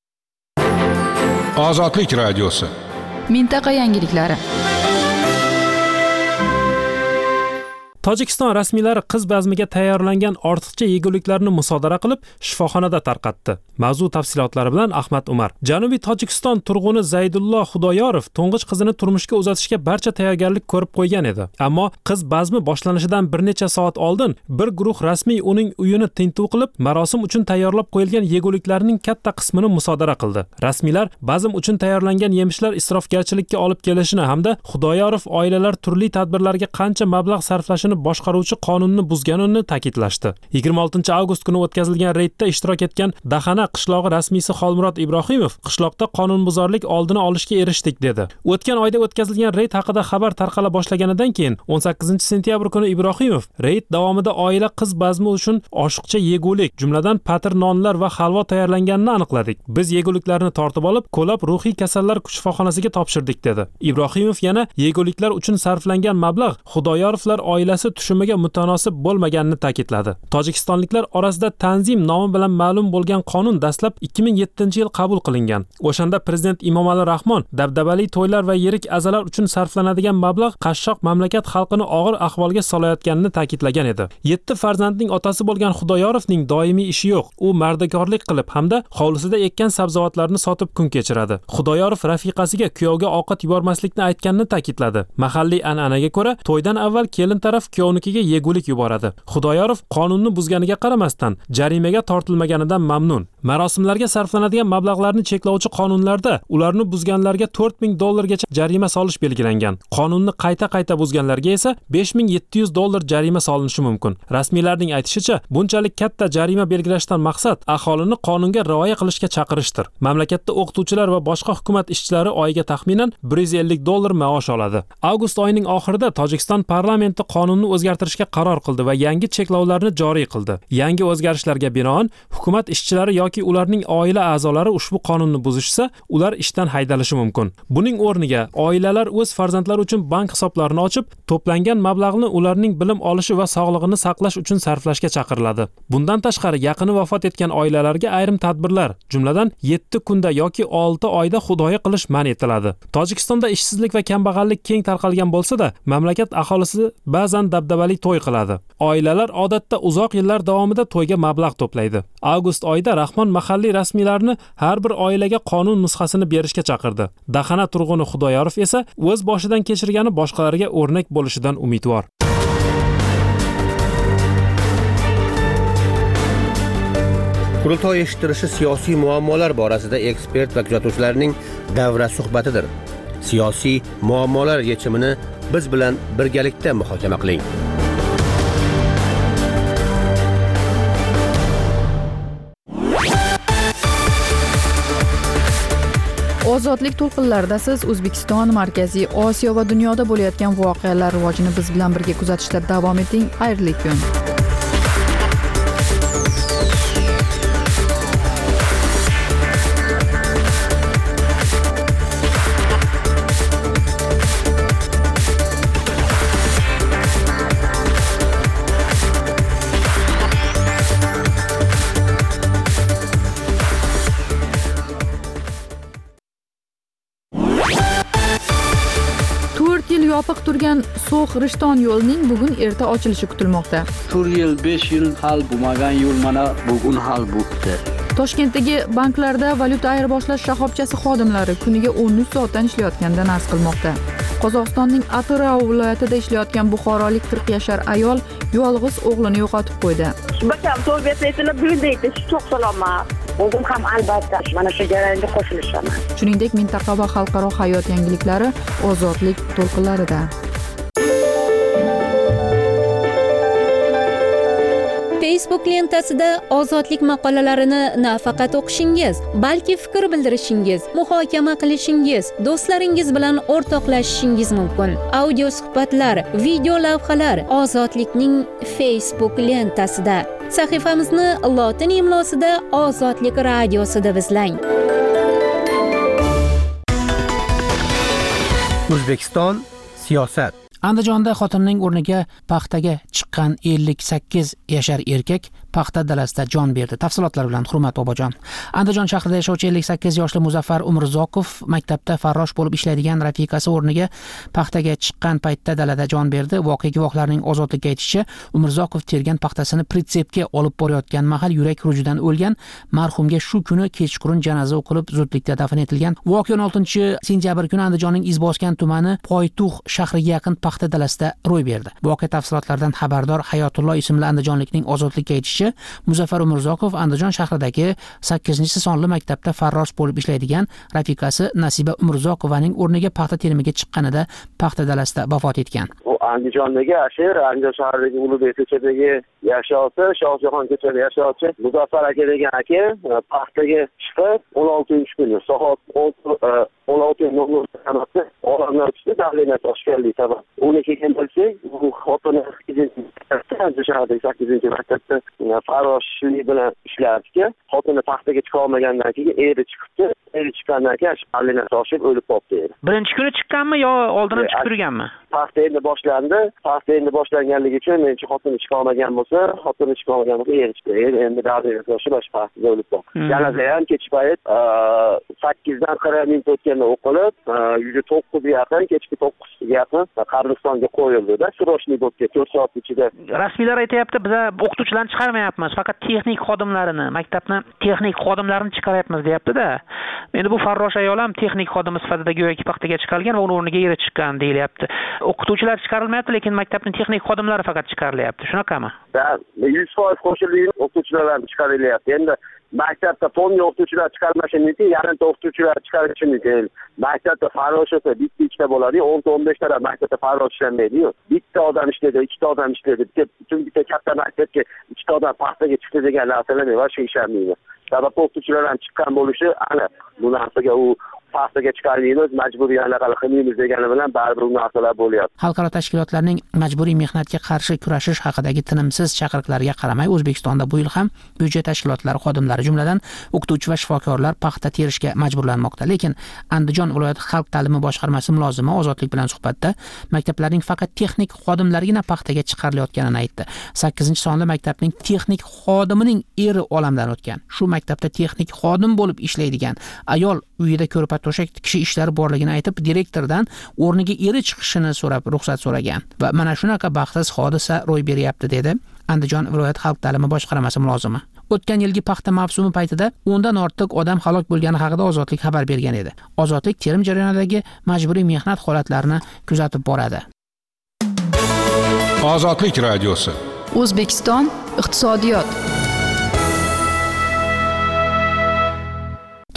Ozodlik radiosi. Mintaqa yangiliklari. Tojikiston rasmiylari qiz bazmiga tayyorlangan ortiqcha yeguliklarni musodara qilib, shifoxonada tarqatdi. Mavzu tafsilotlari bilan Ahmad Umar. Janubiy Tojikiston turg'uni Zaydullo Xudoyorov to'ng'ich qizini turmushga uzatishga barcha tayyorgarlik ko'rib qo'ygan edi. Ammo qiz bazmi boshlanishidan bir necha soat oldin bir guruh rasmiy uning uyini tintuv qilib, marosim uchun tayyorlab qo'yilgan yeguliklarning katta qismini musodara qildi. Rasmiylar bazm uchun tayyorlangan yemishlar isrofgarchilikka olib kelishini hamda Xudoyorov oilalar turli tadbirlarga qancha mablag' sarflashini boshqaruvchi qonunni buzganini ta'kidlashdi. yigirma oltinchi avgust kuni o'tkazilgan reydda ishtirok etgan Daxana qishlog'i rasmiysi Xolmurod Ibrohimov qishloqda qonunbuzarlik oldini olishga erishdik dedi. O'tgan oyda o'tkazilgan reyd haqida xabar tarqala boshlaganidan keyin o'n sakkizinchi sentyabr kuni Ibrohimov reyd davomida oila qiz bazmi uchun oshiqcha yegulik, jumladan patir nonlar va halvo tayyorlanganini aniqladik. Biz yeguliklarni tortib olib, ko'lab ruhiy kasallar shifoxonasiga topshirdik dedi. Ibrohimov yana yeguliklar uchun sarflangan mablag' Xudoyorovlar oilasi tushumiga mutanosib bo'lmaganini ta'kidladi. Tojikistonliklar orasida Tanzim nomi bilan ma'lum bo'lgan qonun dastlab ikki ming yettinchi yil qabul qilingan. O'shanda prezident Emomali Rahmon dabdabali to'ylar va yirik azalar uchun sarflanadigan mablag' qashshoq mamlakat xalqini og'ir ahvolga solayotganini ta'kidlagan edi. yetti farzandning otasi bo'lgan Xudoyorovning doimiy ishi yo'q. U mardikorlik qilib hamda hovlisida ekkan sabzavotlarni sotib kun kechiradi. Xudoyorov rafiqasiga kuyovga ovqat yubormaslikni aytganini ta'kidladi. Mahalliy an'anaga ko'ra, to'ydan avval kelin taraf kuyovnikiga yegulik yuboradi. Xudoyorov qonunni buzganiga qaramasdan jarimaga tortilmaganidan mamnun. Marosimlarga sarflanadigan mablag'larni cheklovchi qonunlarda ularni buzganlarga to'rt ming dollargacha jarima solish belgilangan. Qonunni qayta-qayta buzganlarga esa besh ming yetti yuz dollar jarima solinishi mumkin. Rasmiylarning aytishicha, bunchalik katta jarima belgilashdan maqsad aholini qonunga rioya qilishga chaqirishdir. Mamlakatda o'qituvchilar va boshqa hukumat ishchilari oyiga taxminan bir yuz ellik dollar maosh oladi. Avgust oyining oxirida Tojikiston parlamenti qonunni o'zgartirishga qaror qildi va yangi cheklovlarni joriy qildi. Yangi o'zgarishlarga binoan hukumat ishchilari yoki ularning oila a'zolari ushbu qonunni buzishsa, ular ishdan haydalishi mumkin. Buning o'rniga oilalar o'z farzandlari uchun bank hisoblarini ochib, to'plangan mablag'ni ularning bilim olishi va sog'lig'ini saqlash uchun sarflashga chaqiriladi. Bundan tashqari, yaqini vafot etgan oilalarga ayrim tadbirlar, jumladan yetti kunda yoki olti oyda xudoyi qilish man etiladi. Tojikistonda ishsizlik va kambag'allik keng tarqalgan bo'lsa-da, mamlakat aholisi ba'zan dabdabali to'y qiladi. Oilalar odatda uzoq yillar davomida to'yga mablag' to'playdi. Avgust oyida Rahmon mahalliy rasmiylarni har bir oilaga qonun nusxasini berishga chaqirdi. Daxana turg'uni Xudoyorov esa o'z boshidan kechirgani boshqalarga o'rnak bo'lishidan umidvor. Qurultoy eshittirishi siyosiy muammolar borasida ekspert va kuzatuvchilarning davra suhbatidir. Siyosiy muammolar yechimini biz bilan birgalikda muhokama qiling. Ozodlik to'lqinlarida siz O'zbekiston, Markaziy Osiyo va dunyoda bo'layotgan voqealar rivojini biz bilan birga kuzatishda davom eting. Xayrli kun. Yopiq turgan So'x Rishton yo'lining bugun erta ochilishi kutilmoqda. to'rt yil, besh yil hal bo'lmagan yo'l mana bugun hal bo'ldi. Toshkentdagi banklarda valyuta ayirboshlash shoxobchasi xodimlari kuniga o'n uch soatdan ishlayotganidan arz qilmoqda. Qozog'istonning Atirau viloyatida ishlayotgan buxorolik qirq yashar ayol yolg'iz o'g'lini yo'qotib qo'ydi. Bakam to'g'risini bugun deydi, çok salomat. O'zim ham albatta mana shu jarayonga qo'shilishaman. Shuningdek, mintaqa va xalqaro hayot yangiliklari ozodlik to'lqinlarida. Facebook lentasida ozodlik maqolalarini nafaqat o'qishingiz, balki fikr bildirishingiz, muhokama qilishingiz, do'stlaringiz bilan o'rtoqlashishingiz mumkin. Audio suhbatlar, video lavhalar ozodlikning Facebook lentasida. Sahifamizni lotin imlosida Ozodlik radiosida izlang. O'zbekiston siyosat. Andijonda xotinining o'rniga paxtaga chiqqan ellik sakkiz yashar erkak paxta dalasida jon berdi. Tafsilotlar bilan Hurmat Bobojon. Andijon shahrida yashovchi ellik sakkiz yoshli Muzaffar Umrzoqov maktabda farrosh bo'lib ishlaydigan rafiqasi o'rniga paxtaga chiqqan paytda dalada jon berdi. Voqea guvohlarining ozodlikka aytishicha, Umrzoqov tergan paxtasini pritsepga olib borayotgan mahal yurak xurujidan o'lgan. Marhumga shu kuni kechqurun janoza o'qilib, zudlikda dafn etilgan. Voqea o'n oltinchi sentyabr kuni Andijonning Izboskan tumani Poytux shahriga yaqin paxta dalasida ro'y berdi. Voqea tafsilotlaridan xabardor Hayotullo ismli andijonlikning ozodlikka aytishicha, Muzaffar Umrzoqov Andijon shahridagi sakkizinchi sonli maktabda farrosh bo'lib ishlaydigan rafiqasi Nasiba Umrzoqovaning o'rniga paxta terimiga chiqqanida paxta dalasida vafot etgan. U Andijondagi ashir, Andijon shahridagi Ulug'bek ko'chadagi yashovchi, Shohjahon ko'chasida yashovchi Muzaffar aka degan aka paxtaga chiqib o'n oltinchi kuni soat o'n olti nol nol sanatda olamdan tushdi, davlina toshganlik sabab. Uni keyin bilsak, u xotini Andijon shahridagi sakkizinchi maktabda farroshlik bilan ishlardi. Xotini paxtaga chiqa olmagandan keyin eri chiqibdi. Eri chiqqandan keyin davlina toshib o'lib qoldi. Birinchi kuni chiqqanmi yo oldindan chiqib turganmi? Paxta endi boshlandi. Paxta endi boshlanganligi uchun menchi xotini chiqa olmagan bo'lsa, xotini chiqa olmagan bo'lsa, eri chiqdi. Eri endi davlina toshib paxtaga o'lib qoldi. Janoza ham kech payt sakkizdan qirq minut o'tganda o'qilib, yuz to'qqizga yaqin, kechki to'qqizga yaqin qabristonga qo'yildi-da, srochniy bo'lib to'rt soat ichida. Rasmiylar aytayapti, biz o'qituvchilarni chiqarmayapmiz, faqat texnik xodimlarini, maktabni texnik xodimlarini chiqaryapmiz deyapti-da. Endi bu farrosh ayol ham texnik xodimi sifatida go'yoki paxtaga chiqargan va uning o'rniga eri chiqqan deyilyapti. O'qituvchilar chiqarilmayapti, lekin maktabning texnik xodimlari faqat chiqarilyapti. Shunaqami? yuz foiz qo'shilgan o'qituvchilar chiqarilyapti. Endi maktabda fonli o'qituvchilar chiqarmashi mumkin, yarimta o'qituvchilar chiqarishi mumkin. Maktabda farrosh bo'lsa bitta ikkita bo'ladi, o'nta o'n beshta maktabda farrosh ishlamaydi-yu. Bitta odam ishlaydi, ikkita odam ishlaydi. Chunki bitta katta maktabga ikkita odam paxtaga chiqdi degan narsalar va shu ishlamaydi. Sabab o'qituvchilar ham chiqqan bo'lishi, ana bu narsaga u paxtaga chiqarmaymiz, majburiy anaqa qilmaymiz degani bilan baribir u narsalar bo'lyapti. Xalqaro tashkilotlarning majburiy mehnatga qarshi kurashish haqidagi tinimsiz chaqiriqlarga qaramay, O'zbekistonda bu yil ham byudjet tashkilotlari xodimlari, jumladan o'qituvchi va shifokorlar paxta terishga majburlanmoqda. Lekin Andijon viloyat xalq ta'limi boshqarmasi mulozimi Ozodlik bilan suhbatda maktablarning faqat texnik xodimlarigina paxtaga chiqarilayotganini aytdi. sakkizinchi sonli maktabning texnik xodimining eri olamdan o'tgan. Shu maktabda texnik xodim bo'lib ishlaydigan ayol uyida ko'rpa to'shak tikishi ishlari borligini aytib, direktordan o'rniga eri chiqishini so'rab ruxsat so'ragan va mana shunaqa baxtsiz hodisa ro'y beryapti dedi Andijon viloyat xalq ta'limi boshqarmasi mulozimi. O'tgan yilgi paxta mavsumi paytida o'ndan ortiq odam halok bo'lgani haqida Ozodlik xabar bergan edi. Ozodlik terim jarayonidagi majburiy mehnat holatlarini kuzatib boradi. Ozodlik radiosi. O'zbekiston iqtisodiyot.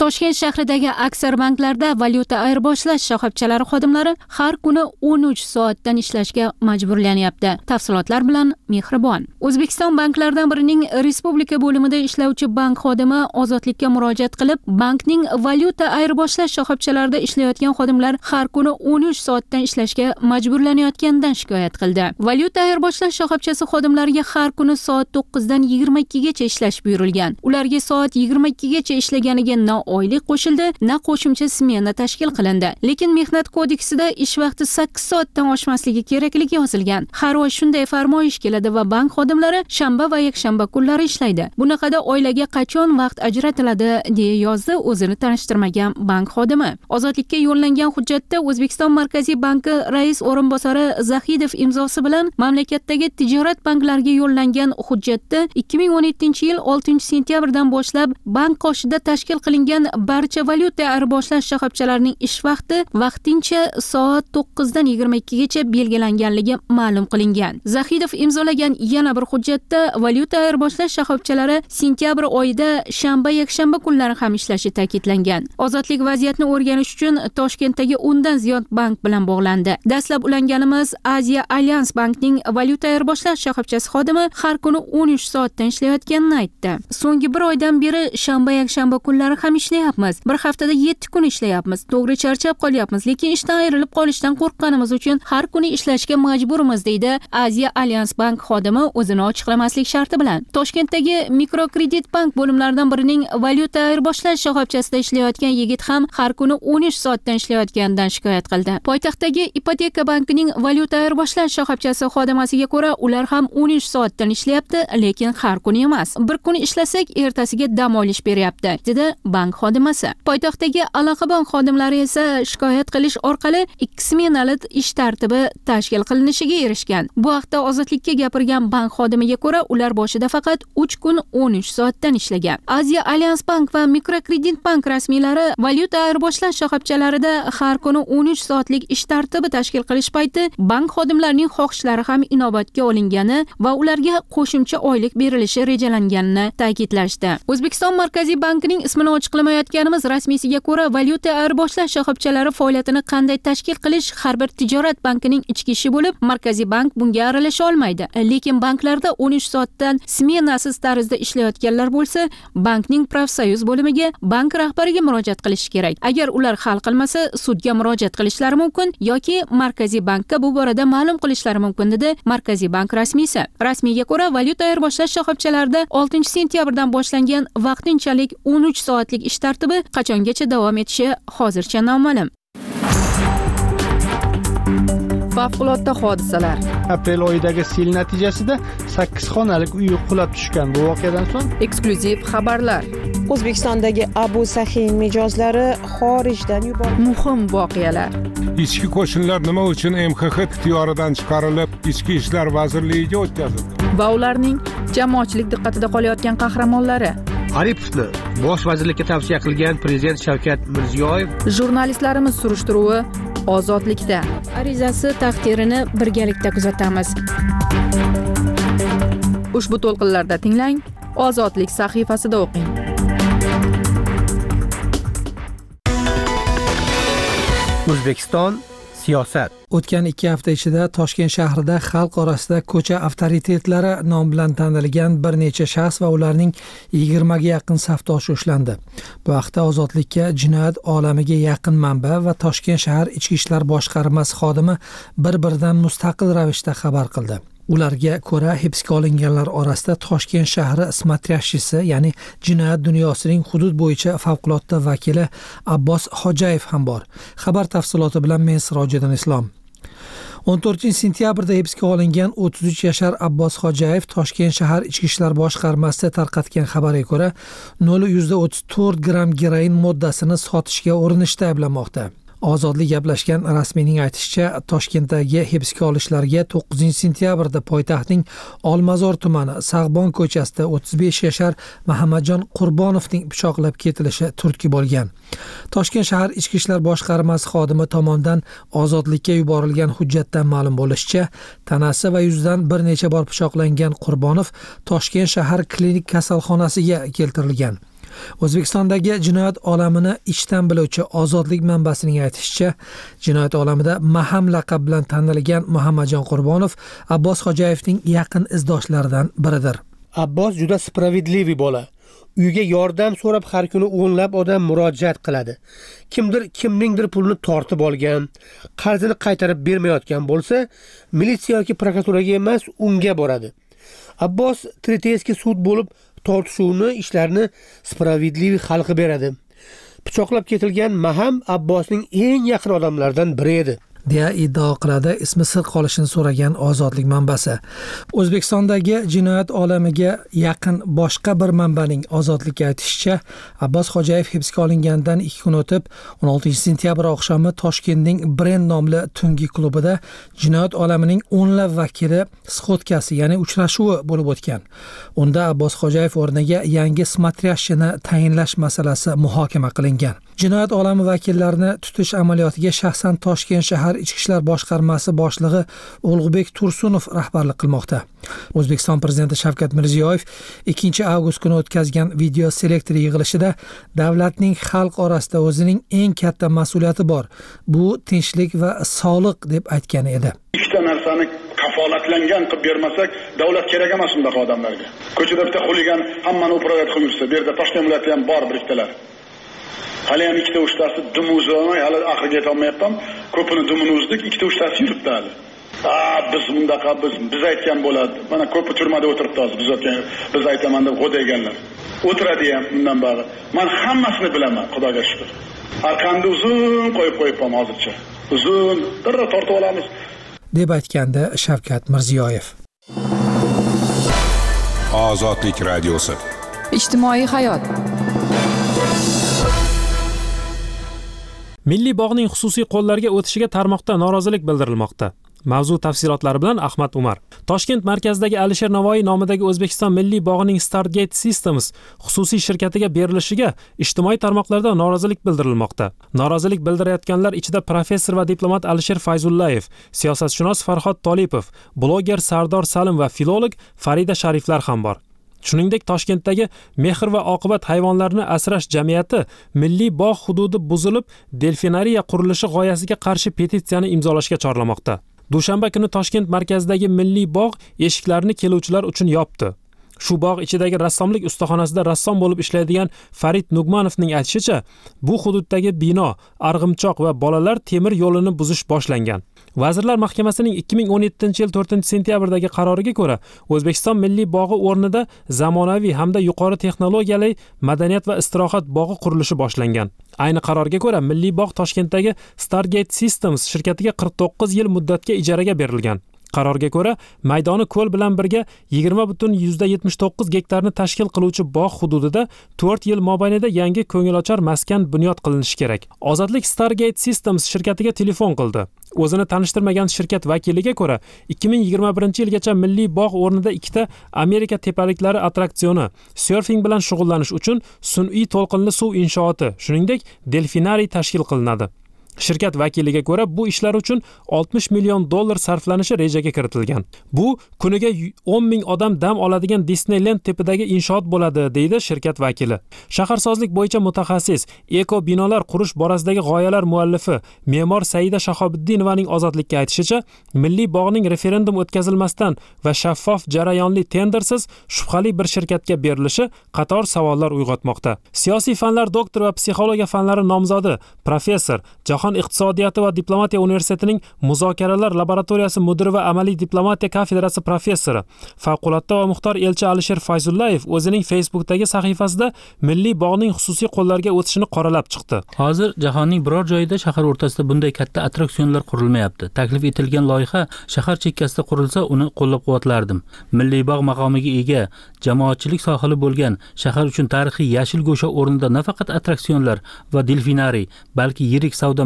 Toshkent shahridagi aksar banklarda valyuta ayirboshlash shoxobchalari xodimlari har kuni o'n uch soatdan ishlashga majburlanyapti. Tafsilotlar bilan Mehribon. O'zbekiston banklaridan birining respublika bo'limida ishlovchi bank xodimi ozodlikka murojaat qilib, bankning valyuta ayirboshlash shoxobchalarida ishlayotgan xodimlar har kuni o'n uch soatdan ishlashga majburlanayotganidan shikoyat qildi. Valyuta ayirboshlash shoxobchasi xodimlariga har kuni soat to'qqizdan yigirma ikkigacha ishlash buyurilgan. Ularga soat yigirma ikkigacha ishlaganiga na oylik qo'shildi, na qo'shimcha smena tashkil qilindi. Lekin mehnat kodeksida ish vaqti sakkiz soatdan oshmasligi kerakligi yozilgan. Har oy shunday farmoyish keladi va bank xodimlari shanba va yakshanba kunlari ishlaydi. Bunaqada oilaga qachon vaqt ajratiladi, deya yozdi o'zini tanishtirmagan bank xodimi. Ozodlikka yo'llangan hujjatda O'zbekiston Markaziy banki rais o'rinbosari Zahidov imzosi bilan mamlakatdagi tijorat banklariga yo'llangan hujjatda ikki ming o'n yettinchi yil oltinchi sentyabrdan boshlab bank qoshida tashkil qilingan barcha valyuta ayirboshlash shoxobchalarining ish vaqti vaqtincha soat to'qqizdan yigirma ikkigacha belgilanganligi ma'lum qilingan. Zahidov imzolagan yana bir hujjatda valyuta ayirboshlash shoxobchalari sentyabr oyida shanba yakshanba kunlari ham ishlashi ta'kidlangan. Ozodlik vaziyatni o'rganish uchun Toshkentdagi o'ndan ziyod bank bilan bog'landi. Dastlab ulanganimiz Aziya Alyans bankning valyuta ayirboshlash shoxobchasi xodimi har kuni o'n uch soatdan ishlayotganini aytdi. So'nggi bir oydan beri shanba yakshanba kunlari ham ishlayapmiz. Bir haftada yetti kun ishlayapmiz. To'g'ri charchab qolyapmiz, lekin ishdan ayrilib qolishdan qo'rqqanimiz uchun har kuni ishlashga majburmiz, deydi Aziya Alyans bank xodimi o'zini ochiqlamaslik sharti bilan. Toshkentdagi mikrokredit bank bo'limlaridan birining valyuta ayirboshlash shoxobchasida ishlayotgan yigit ham har kuni o'n uch soatdan ishlayotganidan shikoyat qildi. Poytaxtdagi ipoteka bankining valyuta ayirboshlash shoxobchasi xodimasiga ko'ra, ular ham o'n uch soatdan ishlayapti, lekin har kuni emas. Bir kun ishlasak, ertasiga dam olish beryapti, dedi bank xodimasi. Poytaxtdagi aloqa bank xodimlari esa shikoyat qilish orqali ikki smenali ish tartibi tashkil qilinishiga erishgan. Bu haqda Ozodlikka gapirgan bank xodimiga ko'ra, ular boshida faqat uch kun o'n uch soatdan ishlagan. Aziya Alyans bank va mikrokredit bank rasmiylari valyuta ayirboshlash shoxobchalarida har kuni o'n uch soatlik ish tartibi tashkil qilish payti bank xodimlarining xohishlari ham inobatga olingani va ularga qo'shimcha oylik berilishi rejalanganini ta'kidlashdi. O'zbekiston Markaziy bankining ismini ochiqlamayotganimiz rasmiysiga ko'ra, valyuta ayirboshlash shoxobchalari faoliyatini qanday tashkil qilish har bir tijorat bankining ichki ishi bo'lib, Markaziy bank bunga aralasha olmaydi. Lekin banklarda o'n uch soatdan smenasiz tarzda ishlayotganlar bo'lsa, bankning profsoyuz bo'limiga, bank rahbariga murojaat qilish kerak. Agar ular hal qilmasa, sudga murojaat qilishlari mumkin yoki Markaziy bankka bu borada ma'lum qilishlari mumkin, dedi Markaziy bank rasmiysi. Rasmiyga ko'ra, valyuta ayirboshlash shoxobchalarida oltinchi sentyabrdan boshlangan vaqtinchalik o'n uch soatlik ish tartibi qachongacha davom etishi hozircha noma'lum. Favqulodda hodisalar. Aprel oyidagi sel natijasida sakkiz xonalik uy qulab tushgan. Bu voqeadan so'ng eksklyuziv xabarlar. O'zbekistondagi Abu Sahin mijozlari xorijdan yuborildi. Muhim voqealar. Ichki qo'shinlar nima uchun M X X ixtiyoridan chiqarilib, Ichki ishlar vazirligiga o'tkazildi? Va ularning jamoatchilik diqqatida qolayotgan qahramonlari. Aripovni bosh vazirlikka tavsiya qilgan prezident Shavkat Mirziyoyev. Jurnalistlarimiz surishtiruvi Ozodlikda. Arizasi taqdirini birgalikda kuzatamiz. Ushbu to'lqinlarda tinglang, Ozodlik sahifasida o'qing. O'zbekiston siyosat. O'tgan ikki hafta ichida Toshkent shahrida xalq orasida ko'cha avtoritetlari nom bilan tanilgan bir necha shaxs va ularning yigirmaga yaqin safdoshi ushlandi. Bu haqda Ozodlikka jinoyat olamiga yaqin manba va Toshkent shahar ichki ishlar boshqarmasi xodimi bir-biridan mustaqil ravishda xabar qildi. Ularga ko'ra, hibsga olinganlar orasida Toshkent shahri smatrashchisi, ya'ni jinoyat dunyosining hudud bo'yicha favqulodda vakili Abbos Xo'jayev ham bor. Xabar tafsiloti bilan men Sirojiddin Islom. o'n to'rtinchi sentyabrda hibsga olingan o'ttiz uch yashar Abbos Xo'jayev Toshkent shahar ichki ishlar boshqarmasida tarqatgan xabarga ko'ra, nol yuz o'ttiz to'rt gramm geroin moddasini sotishga urinishda ayblanmoqda. Ozodlik gaplashgan rasmiyning aytishicha, Toshkentdagi hibsga olishlarga to'qqizinchi sentyabrda poytaxtning Olmazor tumani Sag'bon ko'chasida o'ttiz besh yashar Muhammadjon Qurbonovning pichoqlab ketilishi turtki bo'lgan. Toshkent shahar ichki ishlar boshqarmasi xodimi tomonidan Ozodlikka yuborilgan hujjatdan ma'lum bo'lishicha, tanasi va yuzidan bir necha bor pichoqlangan Qurbonov Toshkent shahar klinik kasalxonasiga keltirilgan. O'zbekistondagi jinoyat olamini ichdan biluvchi Ozodlik manbasining aytishicha, jinoyat olamida Maham laqab bilan tanilgan Muhammadjon Qurbonov Abbos Xojayevning yaqin izdoshlaridan biridir. Abbos juda spravedliviy bola. Uyga yordam so'rab har kuni o'nlab odam murojaat qiladi. Kimdir kimningdir pulini tortib olgan, qarzini qaytarib bermayotgan bo'lsa, militsiya yoki prokuraturaga emas, unga boradi. Abbos Triteskiy sud bo'lib tortishuvni ishlarini spravedliviy hal qilib beradi. Pichoqlab ketilgan Maham Abbosning eng yaqin odamlaridan biri edi. deya iddao qiladi ismi sir qolishini so'ragan Ozodlik manbasi. O'zbekistondagi jinoyat olamiga yaqin boshqa bir manbaning Ozodlikka aytishicha, Abbos Xo'jayev hibsga olingandan ikki kun o'tib, o'n oltinchi sentyabr oqshomi Toshkentning Brend nomli tungi klubida jinoyat olamining o'nlab vakili sxotkasi, ya'ni uchrashuvi bo'lib o'tgan. Unda Abbos Xo'jayev o'rniga yangi smatrashchini tayinlash masalasi muhokama qilingan. Jinoyat olami vakillarini tutish amaliyotiga shaxsan Toshkent shahar Ichki ishlar boshqarmasi boshlig'i Ulug'bek Tursunov rahbarlik qilmoqda. O'zbekiston prezidenti Shavkat Mirziyoyev ikkinchi avgust kuni o'tkazgan video selektor yig'ilishida davlatning xalq orasida o'zining eng katta mas'uliyati bor. Bu tinchlik va sog'liq deb aytgan edi. Ikkita narsani kafolatlangan qilib bermasak, davlat kerak emas bunday odamlarga. Ko'chada bitta xuligan hammani o'pirovayot qilib yursa, bu yerda Toshkent viloyatida ham bor bir ikkitalar. Hali ham ikkita uchtasi dumuzamay, hali oxiriga yeta olmayapman. Ko'pini dumini uzdik, ikkita uchtasi yuribdi hali. Ah, biz bundaqa biz biz aytgan bo'ladi. Mana ko'pi turmada o'tiribdi hozir. Biz o'tgan, biz aytaman deb g'o'daganlar. O'tiradi ham bundan bari. Men hammasini bilaman, Xudoga shukr. Arqamda uzun qo'yib qo'yibman hozircha. Uzun birra tortib olamiz, deb aytganda Shavkat Mirziyoyev. Ozodlik radiosi. Ijtimoiy hayot. Milliy bog'ning xususiy qo'llarga o'tishiga tarmoqda norozilik bildirilmoqda. Mavzu tafsilotlari bilan Ahmad Umar. Toshkent markazidagi Alisher Navoiy nomidagi O'zbekiston Milliy bog'ining Stargate Systems xususiy shirkatiga berilishiga ijtimoiy tarmoqlarda norozilik bildirilmoqda. Norozilik bildirayotganlar ichida professor va diplomat Alisher Fayzullayev, siyosatshunos Farhod Tolipov, bloger Sardor Salim va filolog Farida Shariflar ham bor. Shuningdek, Toshkentdagi Mehr va oqibat hayvonlarni asrash jamiyati milliy bog' hududi buzilib, delfinariya qurilishi g'oyasiga qarshi petitsiyani imzolashga chorlamoqda. Dushanba kuni Toshkent markazidagi milliy bog' eshiklarini keluvchilar uchun yopdi. Shu bog' ichidagi rassomlik ustaxonasida rassom bo'lib ishlaydigan Farid Nugmanovning aytishicha, bu hududdagi bino, arg'imchoq va bolalar temir yo'lini buzish boshlangan. Vazirlar Mahkamasining ikki ming o'n yettinchi yil to'rtinchi sentyabrdagi qaroriga ko'ra, O'zbekiston Milliy bog'i o'rnida zamonaviy hamda yuqori texnologiyali madaniyat va istirohat bog'i qurilishi boshlangan. Ayni qarorga ko'ra, Milliy bog' Toshkentdagi Stargate Systems shirkatiga qirq to'qqiz yil muddatga ijaraga berilgan. Qarorga ko'ra, maydoni ko'l bilan birga yigirma butun yuzda yetmish to'qqiz gektarni tashkil qiluvchi bog' hududida to'rt yil mobaynida yangi ko'ngilochar maskan bunyod qilinishi kerak. Ozodlik Stargate Systems shirkatiga telefon qildi. O'zini tanishtirmagan shirkat vakiliga ko'ra, ikki ming yigirma birinchi yilgacha milliy bog' o'rnida ikkita Amerika tepaliklari attraksioni, surfing bilan shug'ullanish uchun sun'iy to'lqinli suv inshooti, shuningdek, delfinariy tashkil qilinadi. Shirkat vakiliga ko'ra, bu ishlar uchun oltmish million dollar sarflanishi rejaga kiritilgan. Bu kuniga o'n ming odam dam oladigan Disneyland tipidagi inshoot bo'ladi, deydi shirkat vakili. Shaharsozlik bo'yicha mutaxassis, eko binolar qurish borasidagi g'oyalar muallifi, me'mor Saida Shahobiddinovaning Ozodlikka aytishicha, milliy bog'ning referendum o'tkazilmasdan va shaffof jarayonli tendersiz shubhali bir shirkatga berilishi qator savollar uyg'otmoqda. Siyosiy fanlar doktori va psixologiya fanlari nomzodi professor Jahon iqtisodiyoti va diplomatiya universitetining muzokaralar laboratoriyasi mudiri va amaliy diplomatiya kafedrasi professori, favqulodda va muxtor elchi Alisher Fayzullayev o'zining Facebookdagi sahifasida milliy bog'ning xususiy qo'llarga o'tishini qoralab chiqdi. Hozir jahonning biror joyida shahar o'rtasida bunday katta attraksionlar qurilmayapti. Taklif etilgan loyiha shahar chekkasida qurilsa, uni qo'llab-quvvatlardim. Milliy bog' maqomiga ega, jamoatchilik sohili bo'lgan, shahar uchun tarixiy yashil go'sha o'rnida nafaqat attraksionlar va delfinariy, balki yirik savdo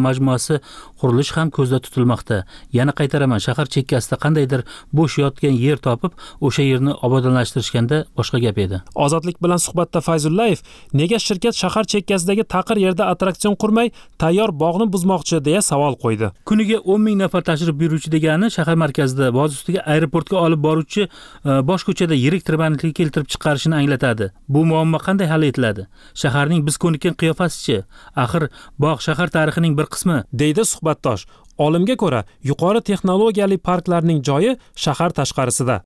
majmuasi qurilishi ham ko'zda tutilmoqda. Yana qaytaraman, shahar chekkasida qandaydir bo'sh yotgan yer topib, o'sha yerni obodonlashtirishganda boshqa gap edi. Ozodlik bilan suhbatda Fayzullayev nega shirkat shahar chekkasidagi taqir yerda attraksion qurmay, tayyor bog'ni buzmoqchi deya savol qo'ydi. Kuniga o'n ming nafar tashrif buyuruvchi degani shahar markazida boz ustiga aeroportga olib boruvchi bosh ko'chada yirik tirbandlikka keltirib chiqarishini anglatadi. Bu muammo qanday hal etiladi? Shaharning biz ko'nikkan qiyofasi-chi? Axir bog' shahar tarixining bir qismi, deydi suhbatdosh. Olimga ko'ra, yuqori texnologiyali parklarning joyi shahar tashqarisida.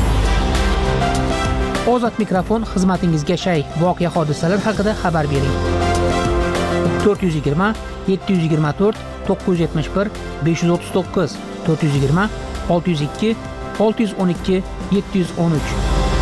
Ozod mikrofon xizmatingizga shay. Voqea hodisalar haqida xabar bering. to'rt yuz yigirma yetti yuz yigirma to'rt to'qqiz yuz yetmish bir besh yuz o'ttiz to'qqiz to'rt yuz yigirma olti yuz ikki olti yuz o'n ikki yetti yuz o'n uch.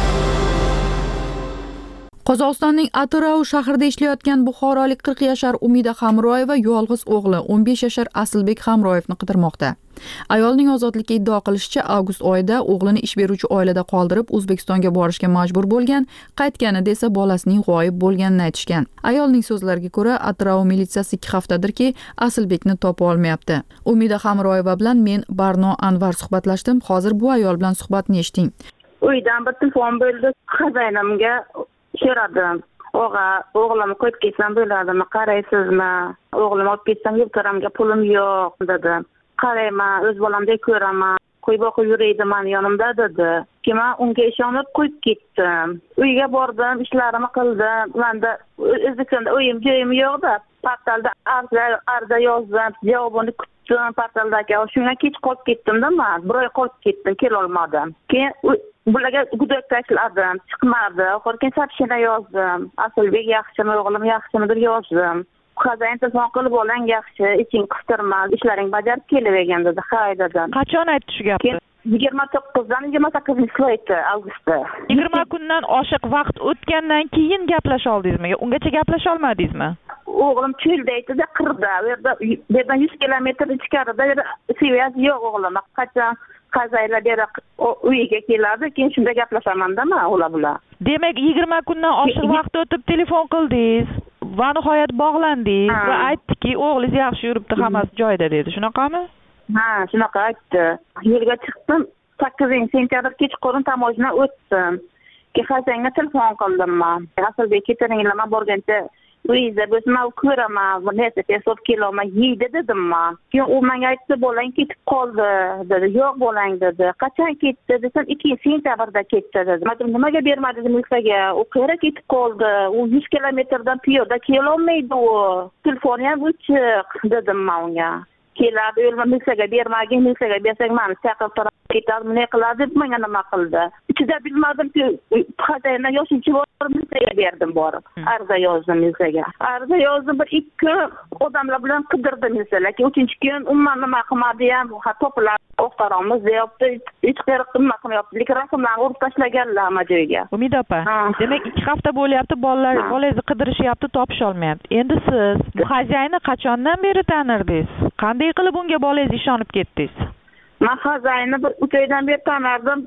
Qozog'istonning Atirau shahrida ishlayotgan buxorolik qirq yashar Umida Hamroyeva yolg'iz o'g'li o'n besh yashar Aslbek Hamroyevni qidirmoqda. Ayolning ozodlikka iddao qilishicha, avgust oyida o'g'lini ish beruvchi oilada qoldirib O'zbekistonga borishga majbur bo'lgan, qaytganida esa bolasining g'oyib bo'lganini aytishgan. Ayolning so'zlariga ko'ra, Atirau militsiyasi ikki haftadirki Aslbekni topa olmayapti. Umida Hamroyeva bilan men Barno Anvar suhbatlashdim. Hozir bu ayol bilan suhbatni eshiting. Uydan bir telefon bo'ldi, xazaynamga so'radim. O'g'a, o'g'limni qo'yib ketsam bo'ladimi? Qaraysizmi? O'g'limni olib ketsam yurtaramga pulim yo'q dedi. Qarayman, o'z bolamdek ko'raman. Qo'yib boqib yuraydi meni yonimda dedi. Keyin men unga ishonib qo'yib ketdim. Uyga bordim, ishlarimni qildim. Menda O'zbekistonda uyim joyim yo'q-da. Portalda arza arza yozdim, javobini kutdim portaldagi. Shunga kech qolib ketdim-da men. Bir oy qolib ketdim, kela olmadim. Keyin bularga gudak tashladim, chiqmadi. Oxirgi sapshina yozdim. Aslbek yaxshimi, o'g'lim yaxshimi deb yozdim. Xazayn telefon qilib olang yaxshi, iching qistirma, ishlaring bajarib kelavergan dedi. Hay dedim. Qachon aytdi shu gapni? yigirma to'qqizdan yigirma sakkizinchi slaytda avgustda. yigirma kundan oshiq vaqt o'tgandan keyin gaplasha oldingizmi? Ungacha gaplasha olmadingizmi? O'g'lim cho'lda aytdi-da, qirda. Bu yerda bu yerdan yuz kilometr ichkarida svязь yo'q o'g'lim. Qachon Xazaylar beri uyiga keladi, keyin shunda gaplashamanda men ular bilan. Demak, yigirma kundan oshiq vaqt o'tib telefon qildingiz va nihoyat bog'landingiz va aytdiki, o'g'lingiz yaxshi yuribdi, hammasi joyida dedi. Shunaqami? Ha, shunaqa aytdi. Yo'lga chiqdim, sakkizinchi sentyabr kechqurun tamojna o'tdim. Keyin Xazayga telefon qildim men. Aslbek ketiringlar, men borgancha uyingizda bo'lsa men ko'raman, bir narsa olib kelaman, yeydi dedim men. Keyin u menga aytdi, bolang ketib qoldi dedi. Yo'q, bolang dedi. Qachon ketdi desam, ikkinchi sentyabrda ketdi dedi. Men nimaga bermadingiz milsaga? U qayerga ketib qoldi? U yuz kilometrdan piyoda kelolmaydi u. Telefoni ham o'chiq dedim men unga. Keladi, yo'lma milsaga bermagin, milsaga bersak meni chaqirib turib ketadi, nima qiladi deb menga nima qildi. Ichida bilmadim-ku, Xazayna yoshinchi borib milsaga berdim borib. Arza yozdim milsaga. Arza yozdim, bir ikki kun odamlar bilan qidirdim milsaga. Uchinchi kun umuman nima qilmadi ham, ha topilib o'qtaramiz deyapti, hech qayerga nima qilmayapti. Lekin rasmlarni urib tashlaganlar hamma joyga. Umid opa, demak ikki hafta bo'lyapti, bolalar bolangizni qidirishyapti, topisha olmayapti. Endi siz Xazayni qachondan beri tanirdingiz? Qanday qilib unga bolangiz ishonib ketdingiz? Men Xazayni bir uch oydan beri tanirdim.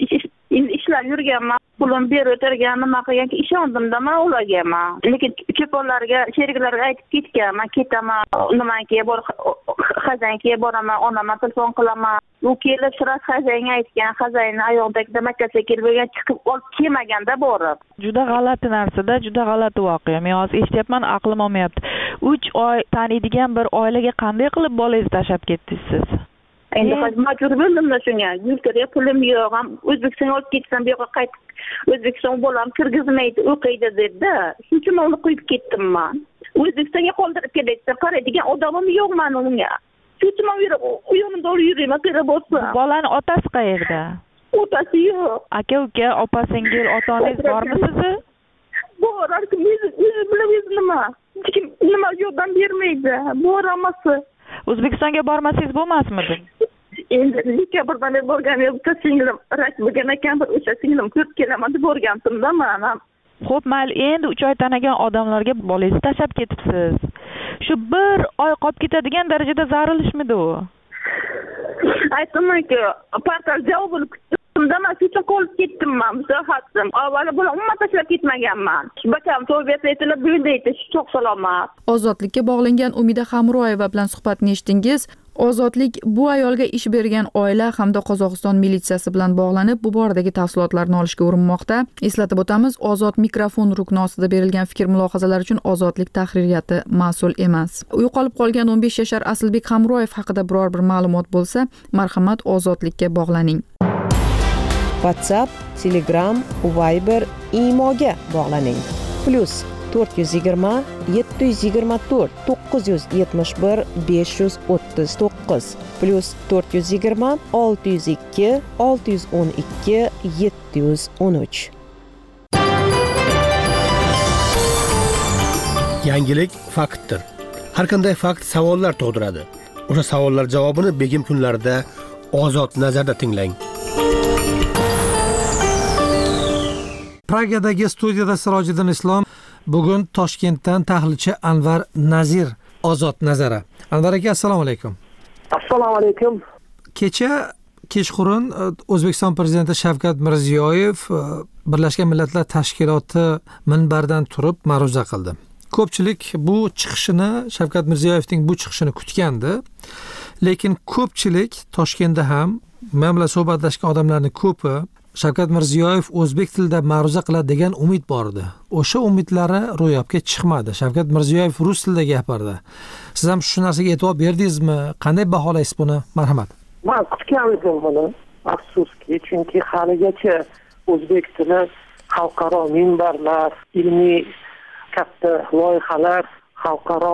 Ishlab yurganman, pulim berib o'tirgan, nima qilganki ishondim-da men ularga men. Lekin cho'ponlarga, sheriklarga aytib ketganman, ketaman, nimaga bor Xazayga boraman, onamga telefon qilaman. U kelib shiras Xazayga aytgan, Xazayni oyog'idagi makkaga kelib bo'lgan, chiqib olib kelmaganda borib. Juda g'alati narsa-da, juda g'alati voqea. Men hozir eshityapman, aqlim olmayapti. uch oy taniydigan bir oilaga qanday qilib bolangizni tashlab ketdingiz siz? Endi majbur bo'ldim-da shunga. Yurtga pulim yo'q, ham O'zbekistonga olib ketsam, bu yoqqa qaytib O'zbekiston bolam kirgizmaydi, o'qiydi dedi. Shuning uchun uni qo'yib ketdim men. O'zbekistonga qoldirib kelyapti, qaraydigan odamim yo'q men unga. Shuning uchun men u yonimda olib yurayman, kerak bo'lsa. Bolani otasi qayerda? Otasi yo'q. Aka-uka, opa-singil, ota-onangiz bormi sizni? Bor, lekin o'zi bilamiz nima. Hech kim nima yordam bermaydi. Bor hammasi. O'zbekistonga bormasangiz bo'lmasmidi? Endi dekabrdan beri borganim, bitta singlim rak bo'lgan ekan, bir o'sha singlim ko'rib kelaman deb borgandim-da men ham. Xo'p, mayli, endi uch oy tanagan odamlarga bolangizni tashlab ketibsiz. Shu bir oy qolib ketadigan darajada zarilishmidi u? Aytdim-ku, portal javobini kutdim. Undaman shu uchun qolib ketdimman, musohatim. Avvalo buni umuman tashlab ketmaganman. Bakam to'g'ri aytdilar, bu yerda aytdi, sog' salomat. Ozodlikka bog'langan Umida Hamroyeva bilan suhbatni eshitdingiz. Ozodlik bu ayolga ish bergan oila hamda Qozog'iston militsiyasi bilan bog'lanib, bu boradagi tafsilotlarni olishga urinmoqda. Eslatib o'tamiz, Ozod mikrofon rukni ostida berilgan fikr-mulohazalar uchun Ozodlik tahririyati mas'ul emas. Yo'qolib qolgan o'n besh yashar Aslbek Hamroyev haqida biror bir ma'lumot bo'lsa, marhamat Ozodlikka bog'laning. WhatsApp, Telegram, Viber, Imoga bog'laning. Plus to'rt yuz yigirma yetti yuz yigirma to'rt to'qqiz yuz yetmish bir besh yuz o'ttiz to'qqiz plus to'rt yuz yigirma olti yuz ikki olti yuz o'n ikki yetti yuz o'n uch. Yangilik faktdir. Har qanday fakt savollar tug'diradi. O'sha savollar javobini begim kunlarida Ozod nazarda tinglang. Pragadagi studiyada Sirojiddin Islom, bugun Toshkentdan tahlilchi Anvar Nazir Ozod nazari. Anvar aka, assalomu alaykum. Assalomu alaykum. Kecha kechqurun O'zbekiston prezidenti Shavkat Mirziyoyev Birlashgan Millatlar Tashkiloti minbaridan turib ma'ruza qildi. Ko'pchilik bu chiqishini, Shavkat Mirziyoyevning bu chiqishini kutgandi, lekin ko'pchilik Toshkentda ham men bilan suhbatlashgan odamlarning ko'pi Shavkat Mirziyoyev o'zbek tilida ma'ruza qiladi degan umid bor edi. O'sha umidlari ro'yobga chiqmadi. Shavkat Mirziyoyev rus tilida gapirdi. Siz ham shu narsaga e'tibor berdingizmi? Qanday baholaysiz buni? Marhamat. Men kutgan edim buni. Afsuski, chunki haligacha o'zbek tili xalqaro minbarlar, ilmiy katta loyihalar, xalqaro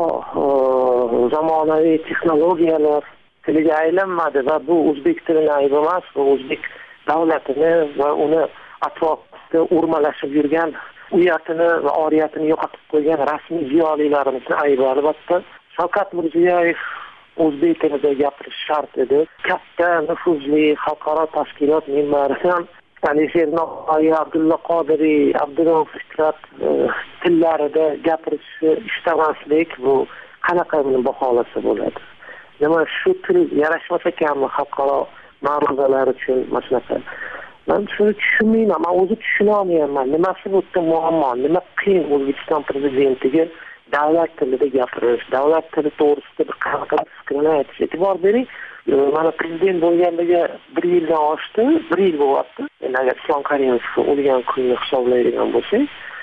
zamonaviy texnologiyalar tiliga aylanmadi va bu o'zbek tilining aybi emas, bu o'zbek davlatini va uni atrofida o'rmalashib yurgan uyatini va oriyatini yo'qotib qo'ygan rasmiy ziyolilarimizning aybi. Albatta, Shavkat Mirziyoyev o'zbek tilida gapirish shart edi. Katta nufuzli xalqaro tashkilot minbaridan Alisher Navoiy, Abdulla Qodiriy, Abdurahmon Fikrat tillarida gapirishni istamaslik, bu qanaqa buni baholasa bo'ladi? Nima shu til yarashmas ekanmi xalqaro ma'ruzalar uchun masalan? Men shuni tushunmayman, men o'zi tushuna olmayman. Nimasi bu muammo? Nima qiyin O'zbekiston prezidentiga davlat tilida gapirish, davlat tili to'g'risida bir qanaqa fikrni aytish. E'tibor bering, mana prezident bo'lganligiga bir yildan oshdi, bir yil bo'lyapti. Endi agar Islom Karimov o'lgan kunni hisoblaydigan bo'lsak,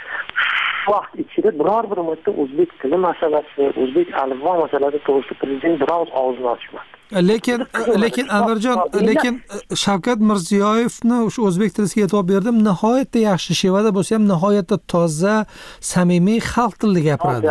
vaqt ichida biror bir marta o'zbek tili masalasi, o'zbek alifbo masalasi to'g'risida prezident biroz og'zini ochmadi. Lekin lekin Anvarjon, lekin Shavkat Mirziyoyevni o'sha o'zbek tiliga e'tibor berdim, nihoyatda yaxshi shevada bo'lsa ham nihoyatda toza, samimiy xalq tilida gapiradi.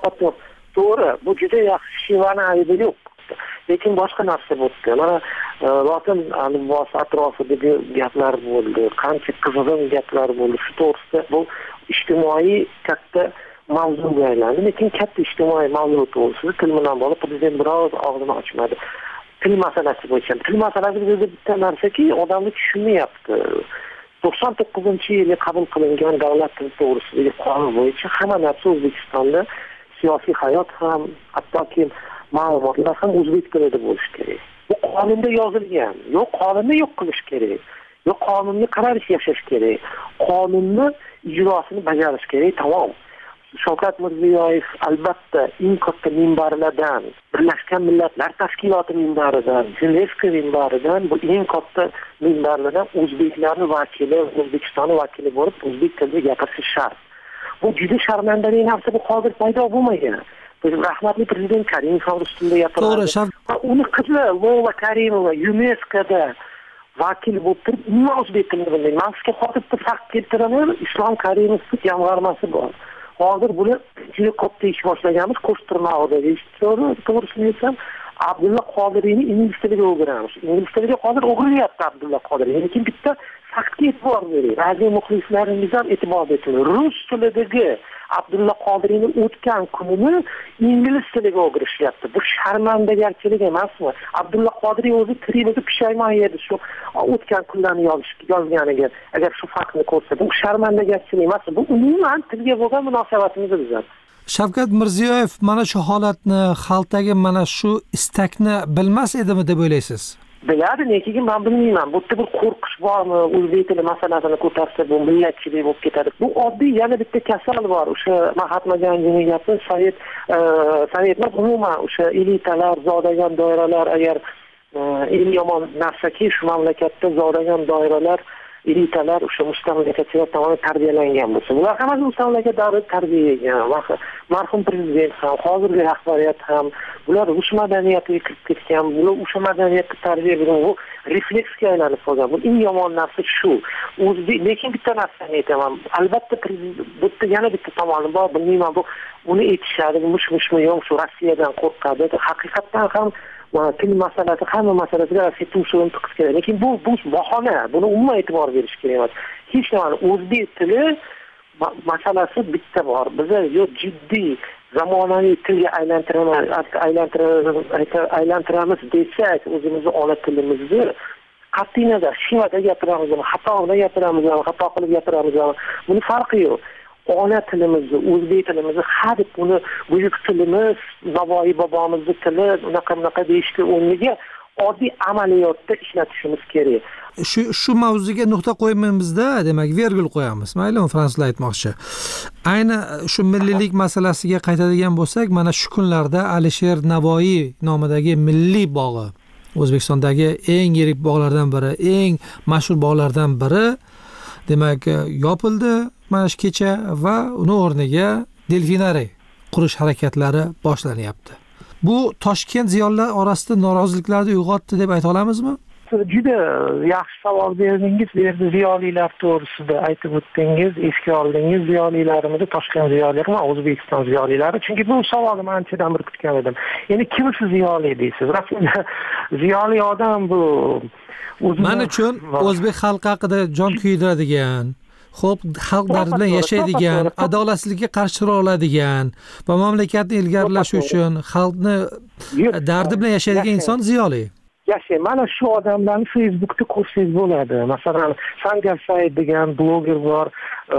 To'g'ri, bu juda yaxshi shevani aybi yo'q. Lekin boshqa narsa bo'ldi. Mana lotin alifbosi atrofidagi gaplar bo'ldi, qancha qizg'in gaplar bo'ldi. Shu to'g'risida bu ijtimoiy katta mavzuga aylandi. Lekin katta ijtimoiy mavzu to'g'risida til bilan bog'liq prezident biroz og'zini ochmadi. Til masalasi bo'yicha. Til masalasi o'zi bitta narsaki, odamni tushunmayapti. to'qson to'qqizinchi yilda qabul qilingan davlat tili to'g'risidagi qonun bo'yicha hamma narsa O'zbekistonda siyosiy hayot ham, hattoki ma'lumotlar ham o'zbek tilida bo'lishi kerak. Bu qonunda yozilgan. Yo'q, qonunni yo'q qilish kerak. Yo'q, qonunni qarorish yashash kerak. Qonunni ijrosini bajarish kerak, tamom. Shavkat Mirziyoyev albatta eng katta minbarlardan, Birlashgan Millatlar Tashkiloti minbaridan, UNESCO minbaridan, bu eng katta minbarlardan o'zbeklarning vakili, O'zbekistonning vakili bo'lib, o'zbek tilida gapirishi shart. Bu juda sharmandali narsa, bu hozir paydo bo'lmagan. Rahmatli prezident Karimov ham rus tilida gapiradi. To'g'ri, uni qizi Lola Karimova UNESCOda vakil bo'lib turib, umuman o'zbek tilini bilmaydi. Men sizga hozir fakt keltiraman, Islom Karimovning jamg'armasi bor. Hozir buni juda katta ish boshlaganmiz, Qo'shtirnoqdagi ish. To'g'risini aytsam, Abdulla Qodiriyni ingliz tiliga o'giramiz. Ingliz tiliga hozir o'girilyapti Abdulla Qodiriy. Lekin bitta faktga e'tibor bering. Radio muxlislaringiz ham e'tibor bering. Rus tilidagi Abdulla Qodiriyning o'tgan kunini ingliz tiliga o'girishyapti. Bu sharmandagarchilik emasmi? Abdulla Qodiriy o'zi tirikligida pushaymon edi shu o'tgan kunlarni yozish yozganiga. Agar shu faktni ko'rsa, bu sharmandagarchilik emasmi? Bu umuman tilga bo'lgan munosabatimiz bizlar. Shavkat Mirziyoyev mana shu holatni, xalqdagi mana shu istakni bilmas edimi deb o'ylaysiz? biladi, lekin men bilmayman. Bu yerda bir qo'rqish bormi? O'zbek tili masalasini ko'tarsa bu millatchilik bo'lib ketadi. Bu oddiy yana bitta kasal bor. O'sha Mahatma Gandining gapi, Sovet Sovetlar umuman o'sha elitalar, zodagon doiralar agar eng yomon narsaki shu mamlakatda zodagon doiralar, elitalar o'sha mustamlakachilar tomonidan tarbiyalangan bo'lsa, bular hammasi mustamlaka davri tarbiyalangan. Marhum prezident ham, hozirgi rahbariyat ham bular rus madaniyatiga kirib ketgan, bular o'sha madaniyatga tarbiya bergan, bu refleksga aylanib qolgan. Bu eng yomon narsa shu. O'zbek, lekin bitta narsani aytaman. Albatta bitta yana bitta tomoni bor, bilmayman, bu uni aytishadi, mush-mushmi yo'q, shu Rossiyadan qo'rqadi. Haqiqatan ham til masalasi hamma masalasiga Rossiya tumshug'ini tiqish kerak. Lekin bu bu bahona, buni umuman e'tibor berish kerak emas. Hech nima, o'zbek tili masalasi bitta bor. Biz yo jiddiy zamonaviy tilga aylantiramiz, aylantiramiz, aylantiramiz desak, o'zimizni ona tilimizni qat'iy nazar shivada gapiramizmi, xatoda gapiramizmi, xato qilib gapiramizmi, buni farqi yo'q. Ona tilimizni, o'zbek tilimizni, har buni buyuk tilimiz, Navoiy bobomizni tili, unaqa-bunaqa deyishga o'rniga oddiy amaliyotda ishlatishimiz kerak. Shu shu mavzuga nuqta qo'ymamizda, demak, virgul qo'yamiz. Maylimi, fransuzlar aytmoqchi. Ayni shu milliylik masalasiga qaytadigan bo'lsak, mana shu kunlarda Alisher Navoiy nomidagi milliy bog'i, O'zbekistondagi eng yirik bog'lardan biri, eng mashhur bog'lardan biri, demak, yopildi mana shu kecha va uni o'rniga delfinariy qurish harakatlari boshlanyapti. Bu Toshkent ziyolilar orasida noroziliklarni uyg'otdi deb ayta olamizmi? Juda yaxshi savol berdingiz. Bu yerda ziyolilar to'g'risida aytib o'tdingiz, esga oldingiz ziyolilarimizni, Toshkent ziyolilari va O'zbekiston ziyolilari. Chunki bu savolni men anchadan beri kutgan edim. Endi kimsi ziyoli deysiz? Rasululloh ziyoli odam bu. Men uchun o'zbek xalqi haqida jon kuydiradigan, xo'p, xalq dardi bilan yashaydigan, adolatsizlikka qarshi tura oladigan va mamlakatni ilgarilash uchun xalqni dardi bilan yashaydigan inson ziyoli. Yashay, mana shu odamlarni Facebookda ko'rsangiz bo'ladi. Masalan, Sanjar Said degan bloger bor,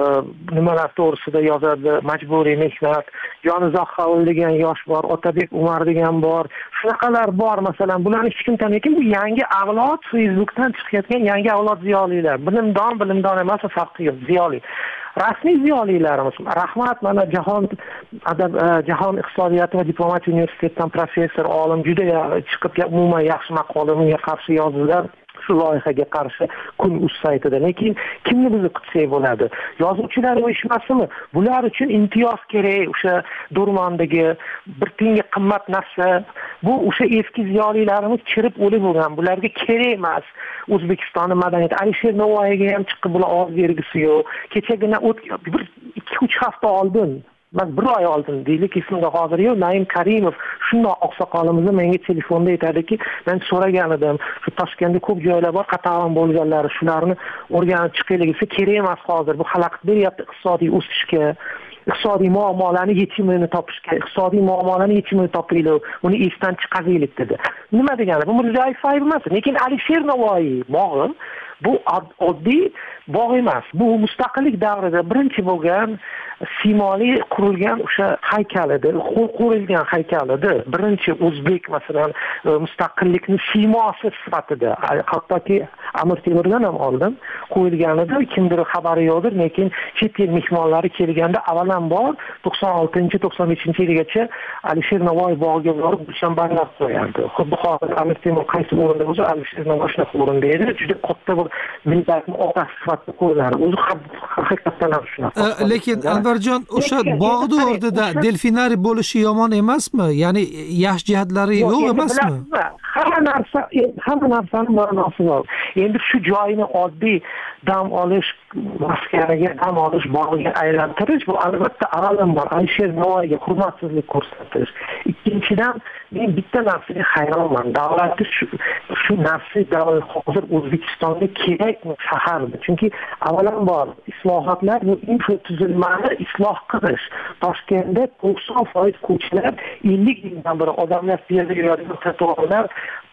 nimalar to'g'risida yozadi, majburiy mehnat, Jonizoq Havul degan yosh bor, Otabek Umar degan bor. Shunaqalar bor, masalan, bularni hech kim tanimaydi. Bu yangi avlod, Facebookdan chiqayotgan yangi avlod ziyolilar. Bilimdon, bilimdon emas, farqi yo'q, ziyoli. Rasmiy ziyolilarimiz. Rahmat, mana Jahon adab Jahon iqtisodiyoti va diplomatiya universitetidan professor olim juda chiqib umuman yaxshi maqolaga qarshi yozdilar. Shu loyihaga qarshi Kun.uz saytida. Lekin kimni bizni kutsak bo'ladi? Yozuvchilar uyushmasimi? Bular uchun imtiyoz kerak, o'sha Durmandagi bir tiyinga qimmat narsa. Bu o'sha eski ziyolilarimiz chirib o'lib bo'lgan. Bularga kerak emas. O'zbekistonning madaniyati Alisher Navoiyga ham chiqib bular ovoz bergisi yo'q. Kechagina bir ikki uch hafta oldin, men bir oy oldin deylik, esimda hozir yo'q, Naim Karimov shundoq oqsoqolimizni menga telefonda aytadiki, men so'ragan edim, shu Toshkentda ko'p joylar bor, qatag'on bo'lganlari, shularni o'rganib chiqaylik desa, kerak emas hozir. Bu xalaqit beryapti iqtisodiy o'sishga, iqtisodiy muammolarni yechimini topishga, iqtisodiy muammolarni yechimini topaylik, uni esdan chiqaraylik dedi. Nima degani? Bu Mirziyoyev ayb emas, lekin Alisher Navoiy bog'i bu oddiy bog' emas. Bu mustaqillik davrida birinchi bo'lgan simoli qurilgan o'sha haykal edi, qurilgan haykal edi. Birinchi o'zbek masalan mustaqillikni simosi sifatida, hattoki Amir Temurdan ham oldin qo'yilgan edi. Kimdir xabari yo'qdir, lekin chet el mehmonlari kelganda avvalambor to'qson oltinchi to'qson beshinchi yilgacha Alisher Navoiy bog'iga borib dushanbalar qo'yardi. Xuddi hozir Amir Temur qaysi o'rinda bo'lsa, Alisher Navoiy shunaqa o'rinda edi. Juda katta bir millatni otasi sifatida qo'yiladi. O'zi haqiqatdan ham shunaqa. Lekin Anvarjon, o'sha bog'ni o'rnida delfinariy bo'lishi yomon emasmi? Ya'ni yaxshi jihatlari yo'q emasmi? Hamma narsa, hamma narsaning ma'nosi bor. Endi shu joyni oddiy dam olish maskaniga, dam olish bog'iga aylantirish bu albatta avvalambor Alisher Navoiyga hurmatsizlik ko'rsatish. Ikkinchidan, men bitta narsaga hayronman. Davlatda shu shu narsa davlat hozir O'zbekistonga kerakmi shaharda? Chunki avvalambor islohotlar bu infratuzilmani isloh qilish. Toshkentda to'qson foiz ko'chalar ellik yildan beri odamlar piyoda yuradigan trotuarlar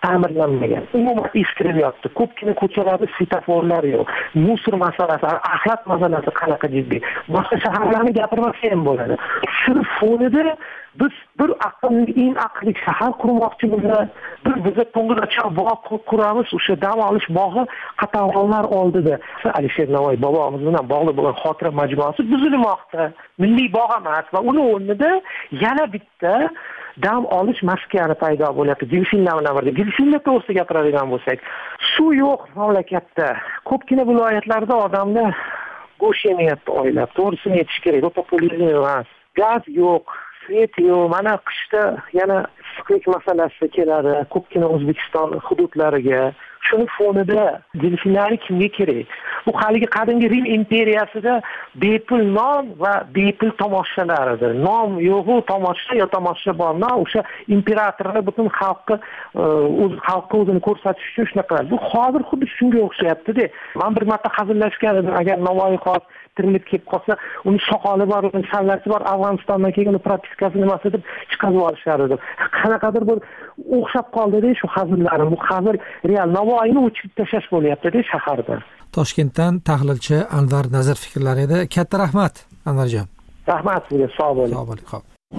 ta'mirlanmagan, umuman eskirilyapti. Ko'pgina ko'chalarda svetoforlar yo'q. Musor masalasi, axlat masalasi qanaqa jiddiy. Boshqa shaharlarni gapirmasa ham bo'ladi. Shu fonida biz bir aqlli, eng aqlli shahar qurmoqchimiz. Biz biza to'ng'izoqcha bog' quramiz, o'sha dam olish bog'i qatag'onlar oldida. Alisher Navoiy bobomiz bilan bog'liq bo'lgan xotira majmuasi buzilmoqda. Milliy bog' emas va uni o'rnida yana bitta dam olish maskani paydo bo'lyapti. Delfinlar bilan birga. Delfinlar to'g'risida gapiradigan bo'lsak, suv yo'q mamlakatda. Ko'pgina viloyatlarda odamlar go'sht yemayapti oylab. To'g'risini aytish kerak, bu populizm emas. Gaz yo'q, svet yo'q. Mana qishda yana issiqlik masalasi keladi. Ko'pgina O'zbekiston hududlariga. Shuni fonida delfinlarni kimga kerak? Bu haligi qadimgi Rim imperiyasida bepul non va bepul tomoshalar edi. Non yo'q-u, tomosha yo tomosha bor. O'sha imperatorlar butun xalqqa o'z xalqqa o'zini ko'rsatish uchun shunaqa qiladi. Bu hozir xuddi shunga o'xshayapti-da. Men bir marta hazillashgan edim, agar Navoiy xos tirilib kelib qolsa, uni soqoli bor, uni sallasi bor, Afg'onistondan kelgan propiskasi nimasi deb chiqarib olishar edi. Qanaqadir bir o'xshab qoldi-da shu hazillarim. Bu hazil real Navoiyni o'chirib tashlash bo'lyapti-da shaharda. Toshkentdan tahlilchi Anvar Nazir fikrlari edi. Katta rahmat Anvarjon. Rahmat sizga, sog' bo'ling. Sog' bo'ling. Xo'p.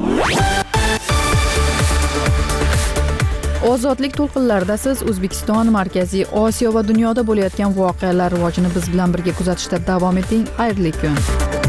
Ozodlik to'lqinlarida siz O'zbekiston, Markaziy Osiyo va dunyoda bo'layotgan voqealar rivojini biz bilan birga kuzatishda davom eting. Xayrli kun.